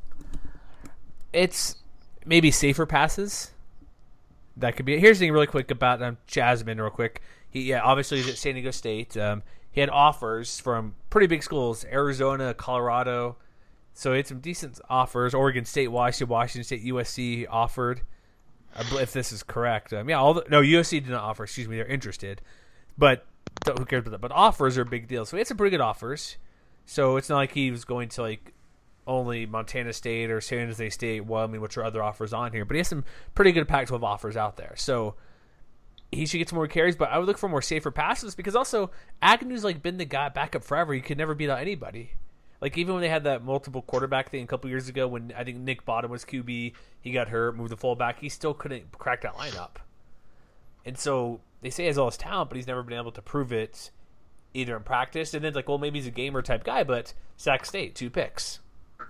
It's maybe safer passes. That could be. Here's the thing, really quick about um, Jasmine, real quick. He yeah, obviously he's at San Diego State. Um, he had offers from pretty big schools, Arizona, Colorado. So he had some decent offers. Oregon State, Washington, Washington State, U S C offered. If this is correct, um, yeah, all the, no, U S C did not offer. Excuse me, they're interested, but who cares about that? But offers are a big deal. So he had some pretty good offers. So it's not like he was going to like only Montana State or San Jose State, Wyoming, which are other offers on here. But he has some pretty good Pac twelve offers out there. So he should get some more carries. But I would look for more safer passes because also Agnew's like been the guy backup forever. He could never beat out anybody. Like, even when they had that multiple quarterback thing a couple years ago when I think Nick Bottom was Q B, he got hurt, moved the fullback, he still couldn't crack that lineup. And so they say he has all his talent, but he's never been able to prove it either in practice. And then, like, well, maybe he's a gamer type guy, but Sac State, two picks.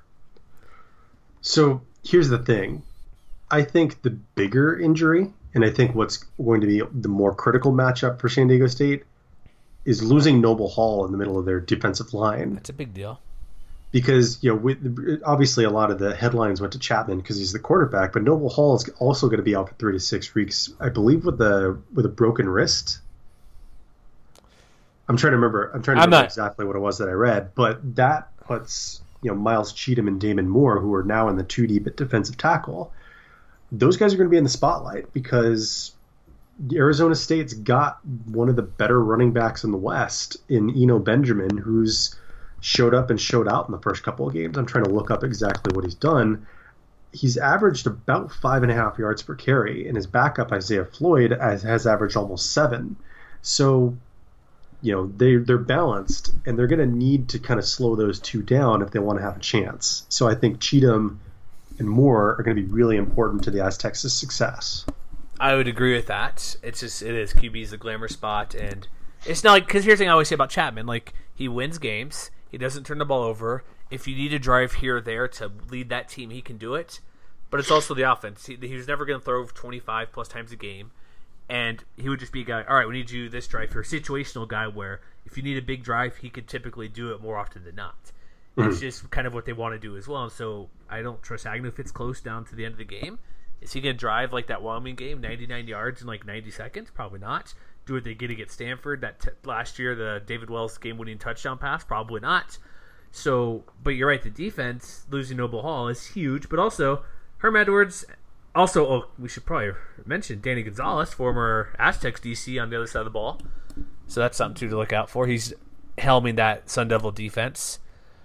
So here's the thing. I think the bigger injury, and I think what's going to be the more critical matchup for San Diego State, is losing Noble Hall in the middle of their defensive line. That's a big deal. Because, you know, with, obviously a lot of the headlines went to Chapman because he's the quarterback, but Noble Hall is also going to be out for three to six weeks, I believe, with the with a broken wrist. I'm trying to remember. I'm trying to I'm remember not... exactly what it was that I read, but that puts, you know, Miles Cheatham and Damon Moore, who are now in the two deep at defensive tackle. Those guys are going to be in the spotlight because Arizona State's got one of the better running backs in the West in Eno Benjamin, who's showed up and showed out in the first couple of games. I'm trying to look up exactly what he's done. He's averaged about five and a half yards per carry, and his backup, Isaiah Floyd, has, has averaged almost seven. So, you know, they, they're balanced, and they're going to need to kind of slow those two down if they want to have a chance. So I think Cheatham and Moore are going to be really important to the Aztecs' success. I would agree with that. It's just, it is. Q B is the glamour spot, and it's not like, because here's the thing I always say about Chapman, like, he wins games. He doesn't turn the ball over. If you need a drive here or there to lead that team, he can do it. But it's also the offense. He, he was never going to throw twenty-five plus times a game. And he would just be a guy, all right, we need you this drive here. A situational guy where if you need a big drive, he could typically do it more often than not. Mm-hmm. It's just kind of what they want to do as well. And so I don't trust Agnew if it's close down to the end of the game. Is he going to drive like that Wyoming game, ninety-nine yards in like ninety seconds? Probably not. Do what they get against Stanford that t- last year, the David Wells game-winning touchdown pass? Probably not. So, but you're right, the defense, losing Noble Hall is huge, but also Herm Edwards, also, oh, we should probably mention Danny Gonzalez, former Aztecs D C on the other side of the ball. So that's something too to look out for. He's helming that Sun Devil defense.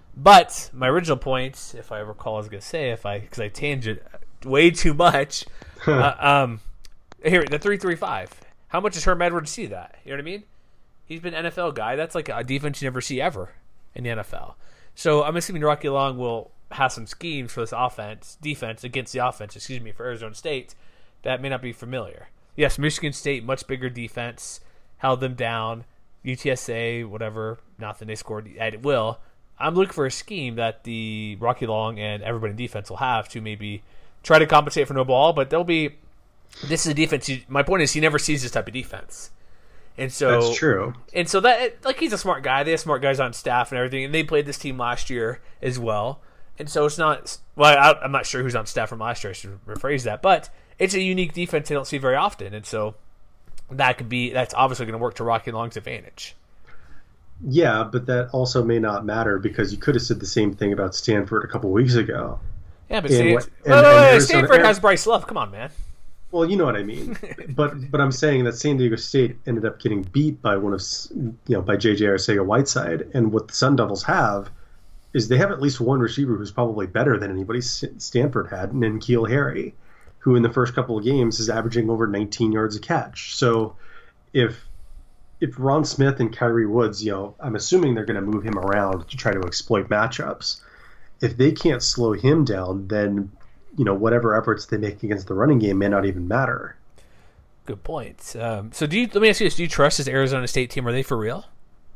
But my original point, if I recall, I was going to say, if I because I tangent way too much, uh, um, here, the three three five. How much does Herm Edwards see that? You know what I mean? He's been an N F L guy. That's like a defense you never see ever in the N F L. So I'm assuming Rocky Long will have some schemes for this offense, defense against the offense, excuse me, for Arizona State that may not be familiar. Yes, Michigan State, much bigger defense, held them down. U T S A, whatever, nothing. They scored at will. I'm looking for a scheme that the Rocky Long and everybody in defense will have to maybe try to compensate for no ball, but they'll be. This is a defense. He, my point is, he never sees this type of defense, and so that's true. And so that, like, he's a smart guy. They have smart guys on staff and everything, and they played this team last year as well. And so it's not. Well, I, I'm not sure who's on staff from last year. I should rephrase that, but it's a unique defense they don't see very often, and so that could be that's obviously going to work to Rocky Long's advantage. Yeah, but that also may not matter because you could have said the same thing about Stanford a couple weeks ago. Yeah, but And Stan- what- wait, and- wait, and wait, Arizona- Stanford has Bryce Love. Come on, man. Well, you know what I mean. but but I'm saying that San Diego State ended up getting beat by one of you know by J J Arcega-Whiteside, and what the Sun Devils have is they have at least one receiver who's probably better than anybody Stanford had, and N'Keal Harry, who in the first couple of games is averaging over nineteen yards a catch. So if if Ron Smith and Kyrie Woods, you know, I'm assuming they're going to move him around to try to exploit matchups. If they can't slow him down, then you know whatever efforts they make against the running game may not even matter. Good point. Um, so do you? Let me ask you this: do you trust this Arizona State team? Are they for real?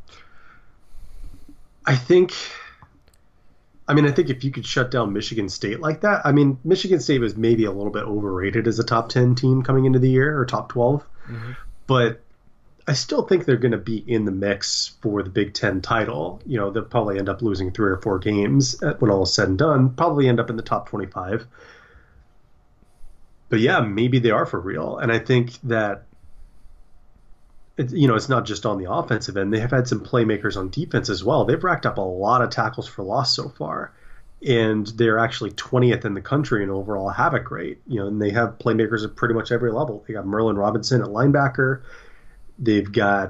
I think. I mean, I think if you could shut down Michigan State like that, I mean, Michigan State was maybe a little bit overrated as a top ten team coming into the year or top twelve, Mm-hmm. but I still think they're going to be in the mix for the Big Ten title. You know, they'll probably end up losing three or four games when all is said and done, probably end up in the top twenty-five. But yeah, maybe they are for real. And I think that, it, you know, it's not just on the offensive end. They have had some playmakers on defense as well. They've racked up a lot of tackles for loss so far. And they're actually twentieth in the country in overall havoc rate. You know, and they have playmakers at pretty much every level. They got Merlin Robinson at linebacker. They've got.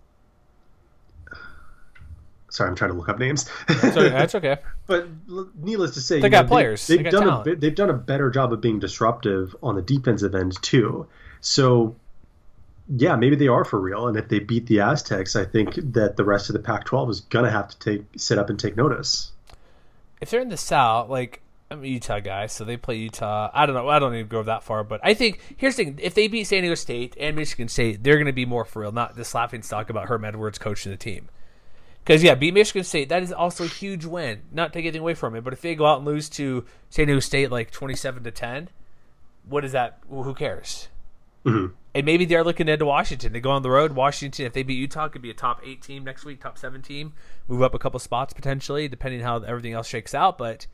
Sorry, I'm trying to look up names. That's okay. That's okay. But needless to say, They you got know, players. They, They have got done talent. a they've done a better job of being disruptive on the defensive end too. So, yeah, maybe they are for real. And if they beat the Aztecs, I think that the rest of the Pac twelve is gonna have to take sit up and take notice. If they're in the South, like I'm a Utah guy, so they play Utah. I don't know. I don't even go that far, but I think here's the thing: if they beat San Diego State and Michigan State, they're going to be more for real, not just laughing stock about Herm Edwards coaching the team. Because yeah, beat Michigan State, that is also a huge win. Not take anything away from it, but if they go out and lose to San Diego State like twenty-seven to ten, what is that? Well, who cares? Mm-hmm. And maybe they're looking into Washington. They go on the road. Washington, if they beat Utah, could be a top eight team next week, top seven team, move up a couple spots potentially, depending on how everything else shakes out. But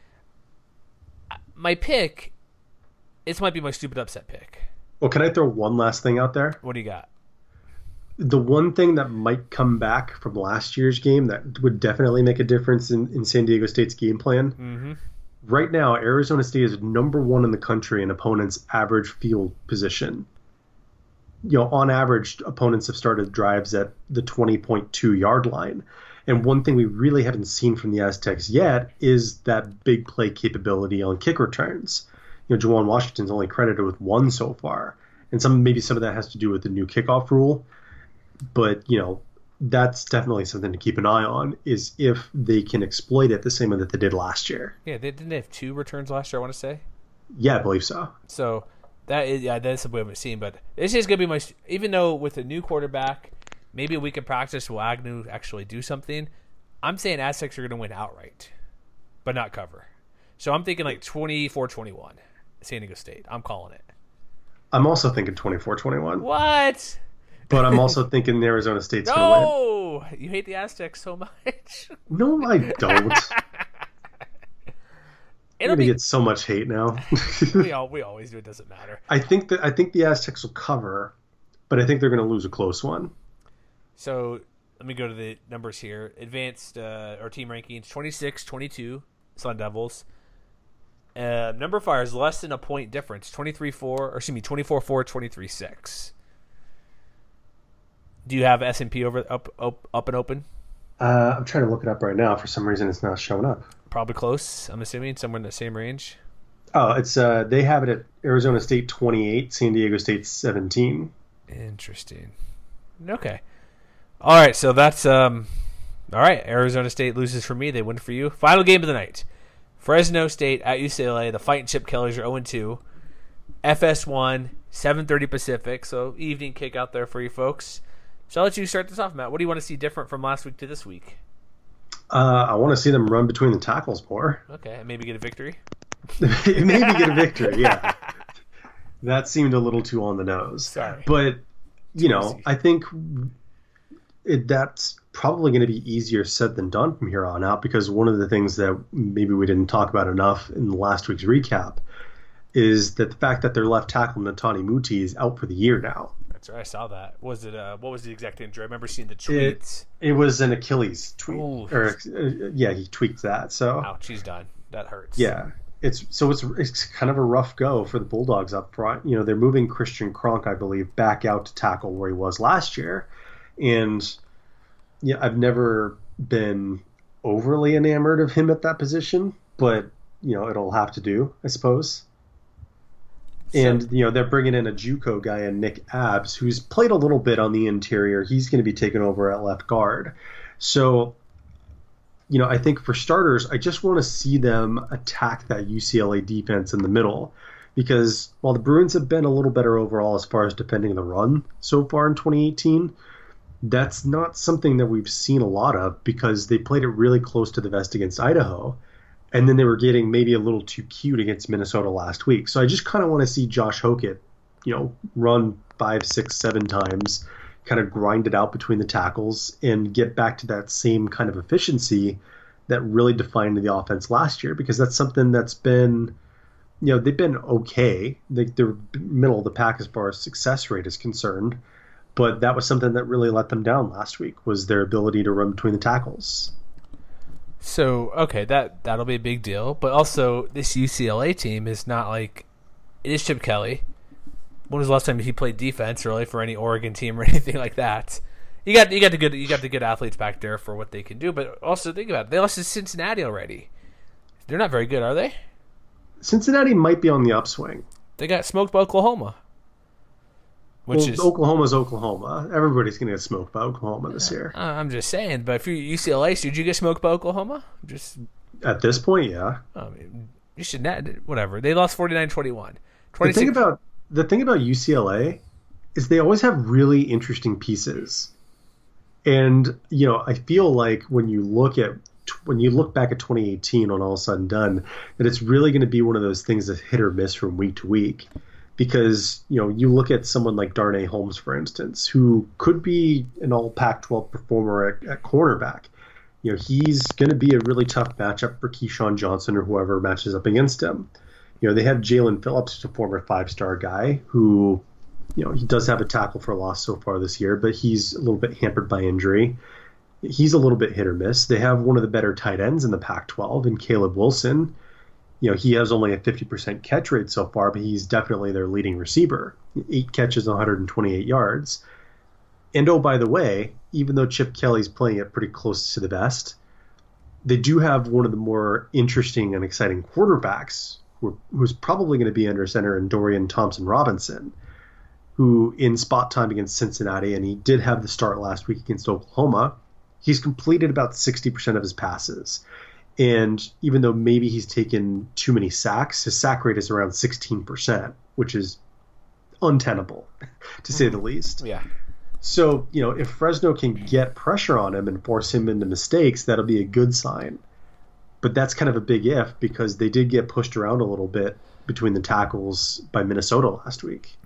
my pick, this might be my stupid upset pick. Well, can I throw one last thing out there? What do you got? The one thing that might come back from last year's game that would definitely make a difference in, in San Diego State's game plan. Mm-hmm. Right now, Arizona State is number one in the country in opponents' average field position. You know, on average, opponents have started drives at the twenty point two yard line. And one thing we really haven't seen from the Aztecs yet is that big play capability on kick returns. You know, Juwan Washington's only credited with one so far. And some maybe some of that has to do with the new kickoff rule. But, you know, that's definitely something to keep an eye on, is if they can exploit it the same way that they did last year. Yeah, they didn't they have two returns last year, I want to say. Yeah, I believe so. So that is yeah, that's something we haven't seen. But this is gonna be my even though with a new quarterback, maybe a week of practice will Agnew actually do something. I'm saying Aztecs are gonna win outright, but not cover. So I'm thinking like twenty-four twenty-one, San Diego State. I'm calling it. I'm also thinking twenty-four twenty-one. What? But I'm also thinking Arizona State's going to win. No, you hate the Aztecs so much. No, I don't. I'm It'll gonna be. get so much hate now. we all we always do. It doesn't matter. I think that I think the Aztecs will cover, but I think they're going to lose a close one. So let me go to the numbers here. Advanced uh, or team rankings: twenty-six twenty-two Sun Devils. Uh, number five is less than a point difference. twenty-three four, or excuse me, twenty-four four, twenty-three six. Do you have S and P over up up up and open? Uh, I'm trying to look it up right now. For some reason, it's not showing up. Probably close. I'm assuming somewhere in the same range. Oh, it's uh, they have it at Arizona State twenty-eight, San Diego State seventeen. Interesting. Okay. All right. So that's um. All right. Arizona State loses for me. They win for you. Final game of the night. Fresno State at U C L A. The Fighting Chip Killers are oh and two. F S one, seven thirty Pacific. So evening kick out there for you folks. So I'll let you start this off, Matt. What do you want to see different from last week to this week? Uh, I want to see them run between the tackles more. Okay, and maybe get a victory. Maybe get a victory. Yeah, that seemed a little too on the nose. Sorry, but you Too know, easy. I think it, that's probably going to be easier said than done from here on out, because one of the things that maybe we didn't talk about enough in last week's recap is that the fact that their left tackle Natani Muti is out for the year now. That's right. I saw that. Was it? Uh, what was the exact injury? I remember seeing the It, tweets. it was an Achilles tweet, Ooh. or uh, yeah, he tweaked that. So ouch, he's done. That hurts. yeah, it's so it's it's kind of a rough go for the Bulldogs up front. You know, they're moving Christian Kronk, I believe, back out to tackle where he was last year, and yeah, I've never been overly enamored of him at that position, but you know, it'll have to do, I suppose. And, you know, they're bringing in a JUCO guy in Nick Abbs, who's played a little bit on the interior. He's going to be taken over at left guard. So, you know, I think for starters, I just want to see them attack that U C L A defense in the middle. Because while the Bruins have been a little better overall as far as defending the run so far in twenty eighteen, that's not something that we've seen a lot of because they played it really close to the vest against Idaho. And then they were getting maybe a little too cute against Minnesota last week. So I just kind of want to see Josh Hokett, you know, run five, six, seven times, kind of grind it out between the tackles and get back to that same kind of efficiency that really defined the offense last year. Because that's something that's been, you know, they've been okay. They, they're middle of the pack as far as success rate is concerned. But that was something that really let them down last week, was their ability to run between the tackles. So, okay, that, that'll be a big deal. But also, this U C L A team is not like... It is Chip Kelly. When was the last time he played defense, really, for any Oregon team or anything like that? You got you got the good you got the good athletes back there for what they can do. But also, think about it. They lost to Cincinnati already. They're not very good, are they? Cincinnati might be on the upswing. They got smoked by Oklahoma. Which well, is Oklahoma's Oklahoma. Everybody's going to get smoked by Oklahoma this year. Uh, I'm just saying. But if you're U C L A, did you get smoked by Oklahoma? Just At this point, yeah. I mean, you should not. Whatever. They lost forty-nine twenty-one. The thing about the thing about U C L A is they always have really interesting pieces, and you know, I feel like when you look at when you look back at twenty eighteen, when all is said and done, that it's really going to be one of those things that's hit or miss from week to week. Because, you know, you look at someone like Darnay Holmes, for instance, who could be an all Pac twelve performer at, at cornerback. You know, he's going to be a really tough matchup for Keyshawn Johnson or whoever matches up against him. You know, they have Jalen Phillips, who's a former five-star guy who, you know, he does have a tackle for a loss so far this year, but he's a little bit hampered by injury. He's a little bit hit or miss. They have one of the better tight ends in the Pac twelve in Caleb Wilson. You know, he has only a fifty percent catch rate so far, but he's definitely their leading receiver. Eight catches, one hundred twenty-eight yards. And oh, by the way, even though Chip Kelly's playing it pretty close to the vest, they do have one of the more interesting and exciting quarterbacks who, who's probably going to be under center in Dorian Thompson-Robinson, who in spot time against Cincinnati, and he did have the start last week against Oklahoma, he's completed about sixty percent of his passes. And even though maybe he's taken too many sacks, his sack rate is around sixteen percent, which is untenable, to say the least. Yeah. So, you know, if Fresno can get pressure on him and force him into mistakes, that'll be a good sign. But that's kind of a big if, because they did get pushed around a little bit between the tackles by Minnesota last week.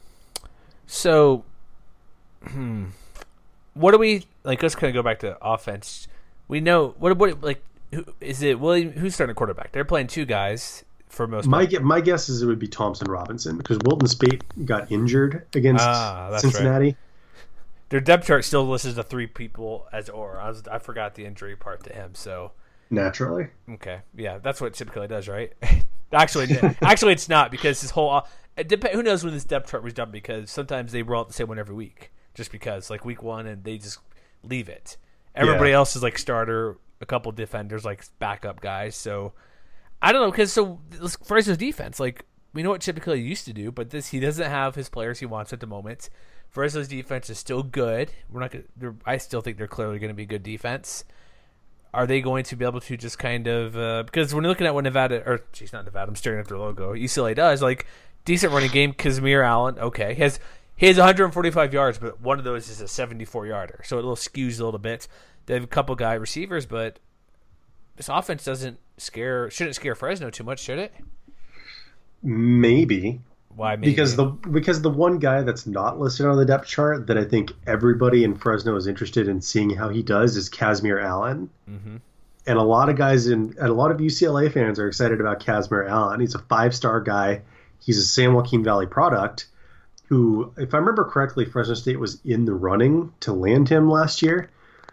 So, hmm, what do we, like, let's kind of go back to offense. We know, what, what like, Who, is it William? Who's starting a quarterback? They're playing two guys for most. My part. my guess is it would be Thompson Robinson because Wilton Spate got injured against ah, Cincinnati. Right. Their depth chart still lists the three people as or. I was I forgot the injury part to him. So naturally, okay, yeah, that's what Chip Kelly does, right? actually, actually, it's not because his whole. It dep- who knows when this depth chart was done? Because sometimes they roll out the same one every week, just because like week one and they just leave it. Everybody yeah. else is like starter. A couple defenders, like backup guys. So I don't know, because so Fresno's defense, like we know what Chip Kelly used to do, but this he doesn't have his players he wants at the moment. Fresno's defense is still good. We're not gonna. I still think they're clearly going to be a good defense. Are they going to be able to just kind of uh, because when you're looking at what Nevada or geez, not Nevada, I'm staring at their logo. U C L A does like decent running game. Kazmir Allen, okay, he has he has one hundred forty-five yards, but one of those is a seventy-four yarder, so it little skews a little bit. They have a couple guy receivers, but this offense doesn't scare shouldn't scare Fresno too much, should it? Maybe. Why maybe? Because the because the one guy that's not listed on the depth chart that I think everybody in Fresno is interested in seeing how he does is Kazmir Allen. Mm-hmm. And a lot of guys in and a lot of U C L A fans are excited about Kazmir Allen. He's a five-star guy. He's a San Joaquin Valley product. who, if I remember correctly, Fresno State was in the running to land him last year.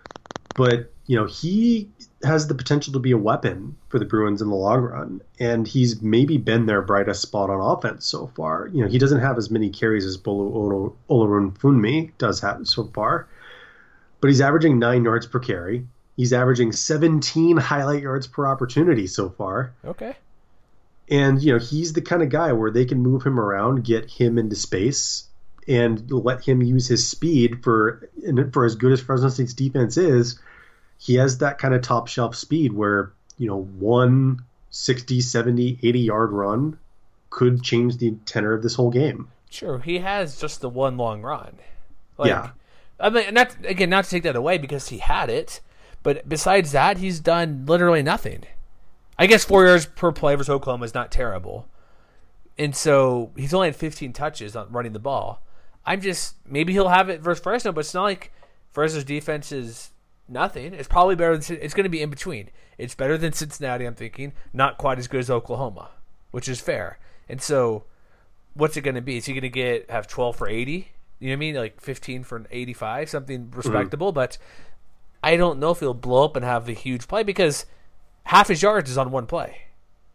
But, you know, he has the potential to be a weapon for the Bruins in the long run. And he's maybe been their brightest spot on offense so far. You know, he doesn't have as many carries as Bolu Olorunfunmi does have so far. But he's averaging nine yards per carry. He's averaging seventeen highlight yards per opportunity so far. Okay. And, you know, he's the kind of guy where they can move him around, get him into space, and let him use his speed for for as good as Fresno State's defense is. He has that kind of top shelf speed where, you know, one sixty, seventy, eighty yard run could change the tenor of this whole game. Sure, he has just the one long run. Like, yeah. I mean, not again, not to take that away because he had it, but besides that, he's done literally nothing. I guess four yards per play versus Oklahoma is not terrible. And so he's only had fifteen touches on running the ball. I'm just, maybe he'll have it versus Fresno, but it's not like Fresno's defense is nothing. It's probably better than, it's going to be in between. It's better than Cincinnati, I'm thinking. Not quite as good as Oklahoma, which is fair. And so what's it going to be? Is he going to get, have twelve for eighty? You know what I mean? Like fifteen for eighty-five, something respectable. Mm-hmm. But I don't know if he'll blow up and have a huge play because half his yards is on one play.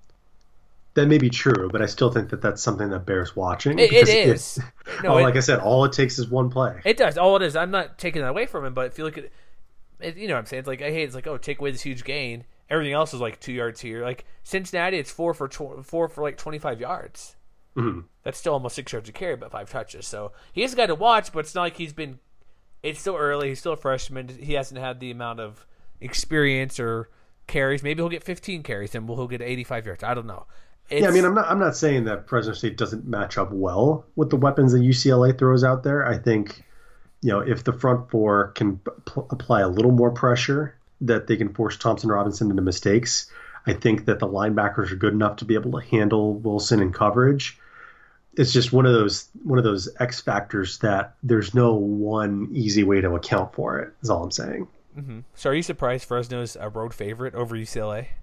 That may be true, but I still think that that's something that bears watching. It, it is. No, oh, it, like I said, all it takes is one play. It does. All it is. I'm not taking that away from him, but if you look at it, you know what I'm saying? It's like, hey, it's like, oh, take away this huge gain. Everything else is like two yards here. Like Cincinnati, it's four for tw- four for like twenty-five yards. Mm-hmm. That's still almost six yards a carry, but five touches. So he is a guy to watch, but it's not like he's been. It's still early. He's still a freshman. He hasn't had the amount of experience or carries. Maybe he'll get fifteen carries and he'll get eighty-five yards. I don't know. It's, yeah, I mean, I'm not. I'm not saying that Fresno State doesn't match up well with the weapons that U C L A throws out there. I think, you know, if the front four can pl- apply a little more pressure, that they can force Thompson Robinson into mistakes. I think that the linebackers are good enough to be able to handle Wilson in coverage. It's just one of those one of those X factors that there's no one easy way to account for it. Is all I'm saying. Mm-hmm. So, are you surprised Fresno's a road favorite over U C L A?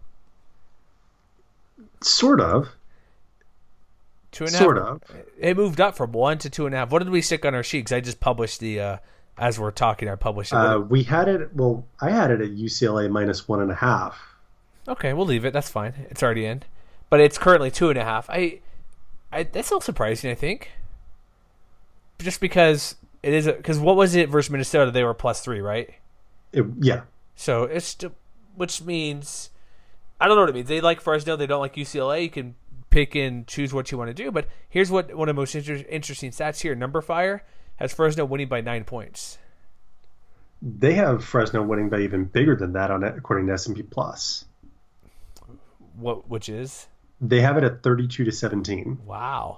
Sort of. Two and a sort half. of. It moved up from one to two and a half. What did we stick on our sheet? Because I just published the, uh, as we're talking, I published it. Uh, we had it, well, I had it at U C L A minus one and a half. Okay, we'll leave it. That's fine. It's already in. But it's currently two and a half. I, I that's still surprising, I think. Just because it is, because what was it versus Minnesota? They were plus three, right? It, yeah. So it's, still, which means, I don't know what it means. They like Fresno. They don't like U C L A. You can pick and choose what you want to do. But here's what one of the most inter- interesting stats here. Number Fire has Fresno winning by nine points. They have Fresno winning by even bigger than that on it, according to S and P Plus. What? Which is? They have it at thirty-two to seventeen. Wow.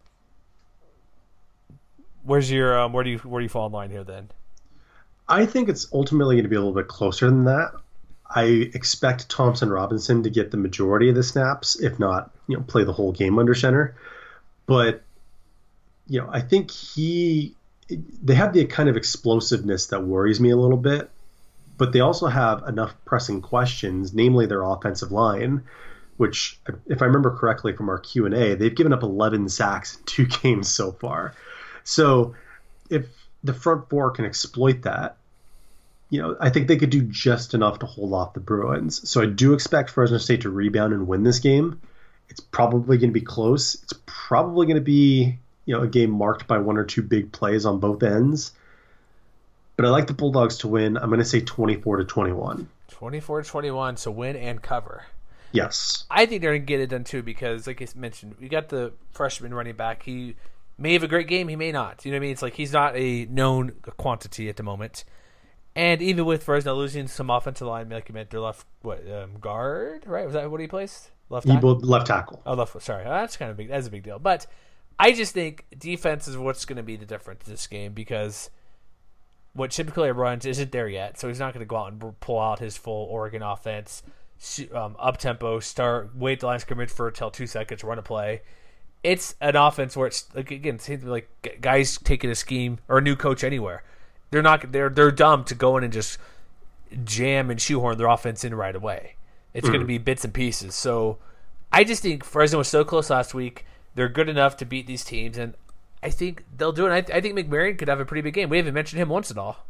Where's your um, where do you where do you fall in line here then? I think it's ultimately going to be a little bit closer than that. I expect Thompson Robinson to get the majority of the snaps, if not, you know, play the whole game under center. But, you know, I think he they have the kind of explosiveness that worries me a little bit, but they also have enough pressing questions, namely their offensive line, which, if I remember correctly from our Q and A, they've given up eleven sacks in two games so far. So if the front four can exploit that, you know, I think they could do just enough to hold off the Bruins. So I do expect Fresno State to rebound and win this game. It's probably going to be close. It's probably going to be, you know, a game marked by one or two big plays on both ends. But I like the Bulldogs to win. I'm going to say twenty-four to twenty-one. twenty-four to twenty-one, so win and cover. Yes. I think they're going to get it done too because, like I mentioned, we got the freshman running back. He may have a great game. He may not. You know what I mean? It's like he's not a known quantity at the moment. And even with Fresno losing some offensive line, like you meant, their left what um, guard, right? Was that what he plays? Left tackle. Left tackle. Oh, left. Sorry, that's kind of big. That's a big deal. But I just think defense is what's going to be the difference in this game because what Chip Kelly runs isn't there yet. So he's not going to go out and pull out his full Oregon offense, um, up tempo, start, wait the line of scrimmage for until two seconds, run a play. It's an offense where it's like again, seems like guys taking a scheme or a new coach anywhere. They're not. They're they're dumb to go in and just jam and shoehorn their offense in right away. It's mm. going to be bits and pieces. So I just think Fresno was so close last week. They're good enough to beat these teams, and I think they'll do it. I, I think McMarion could have a pretty big game. We haven't mentioned him once at all.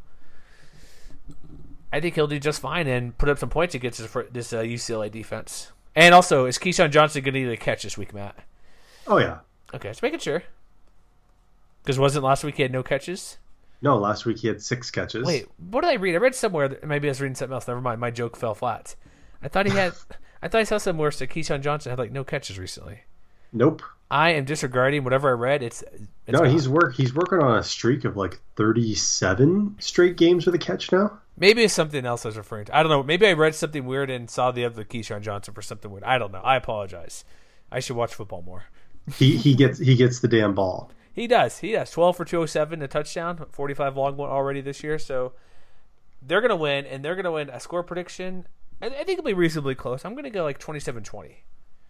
I think he'll do just fine and put up some points against this, this uh, U C L A defense. And also, is Keyshawn Johnson going to need a catch this week, Matt? Oh, yeah. Okay, just making sure. Because wasn't last week he had no catches? No, last week he had six catches. Wait, what did I read? I read somewhere. That, maybe I was reading something else. Never mind. My joke fell flat. I thought he had. I thought I saw somewhere that Keyshawn Johnson had like no catches recently. Nope. I am disregarding whatever I read. It's, it's no. gone. He's work. He's working on a streak of like thirty-seven straight games with a catch now. Maybe it's something else I was referring to. I don't know. Maybe I read something weird and saw the other Keyshawn Johnson for something weird. I don't know. I apologize. I should watch football more. He he gets he gets the damn ball. He does. He does. twelve for two oh seven, a touchdown, forty-five long one already this year. So they're going to win, and they're going to win a score prediction. I, I think it'll be reasonably close. I'm going to go like twenty-seven twenty.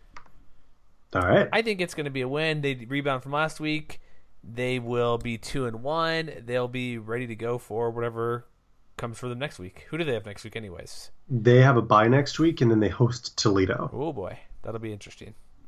All right. I think it's going to be a win. They rebound from last week. They will be two and one. They'll be ready to go for whatever comes for them next week. Who do they have next week anyways? They have a bye next week, and then they host Toledo. Oh, boy. That'll be interesting.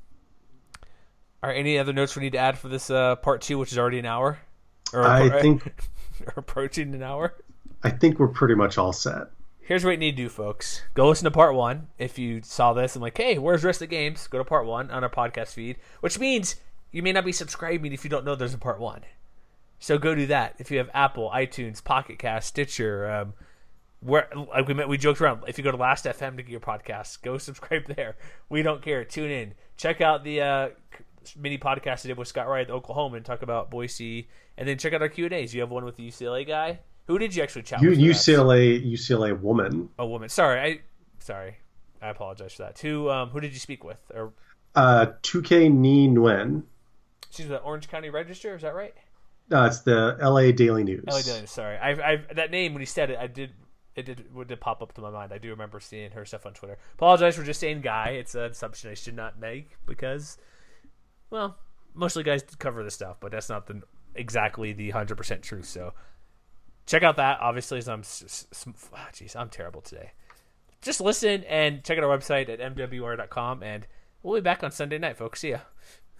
All right, any other notes we need to add for this uh, part two, which is already an hour? Or I or, think or approaching an hour? I think we're pretty much all set. Here's what you need to do, folks. Go listen to part one. If you saw this and like, hey, where's the rest of the games? Go to part one on our podcast feed, which means you may not be subscribing if you don't know there's a part one. So go do that. If you have Apple, iTunes, Pocket Cast, Stitcher, um, where like we met, we joked around. If you go to Last F M to get your podcast, go subscribe there. We don't care. Tune in. Check out the uh, mini podcast I did with Scott Wright at Oklahoma and talk about Boise, and then check out our Q and A's. You have one with the U C L A guy. Who did you actually chat U- with? U C L A U C L A woman. A woman. Sorry, I sorry. I apologize for that. Who um who did you speak with? Or Uh, two K Ni Nguyen. she's the Orange County Register. Is that right? Uh, it's the L A Daily News. L A Daily News. Sorry, I I that name when he said it, I did. It did, it did pop up to my mind. I do remember seeing her stuff on Twitter. Apologize for just saying guy. It's an assumption I should not make because, well, mostly guys cover this stuff, but that's not the exactly the one hundred percent truth. So check out that. Obviously, as I'm, jeez, oh, I'm terrible today. Just listen and check out our website at m w r dot com, and we'll be back on Sunday night, folks. See ya.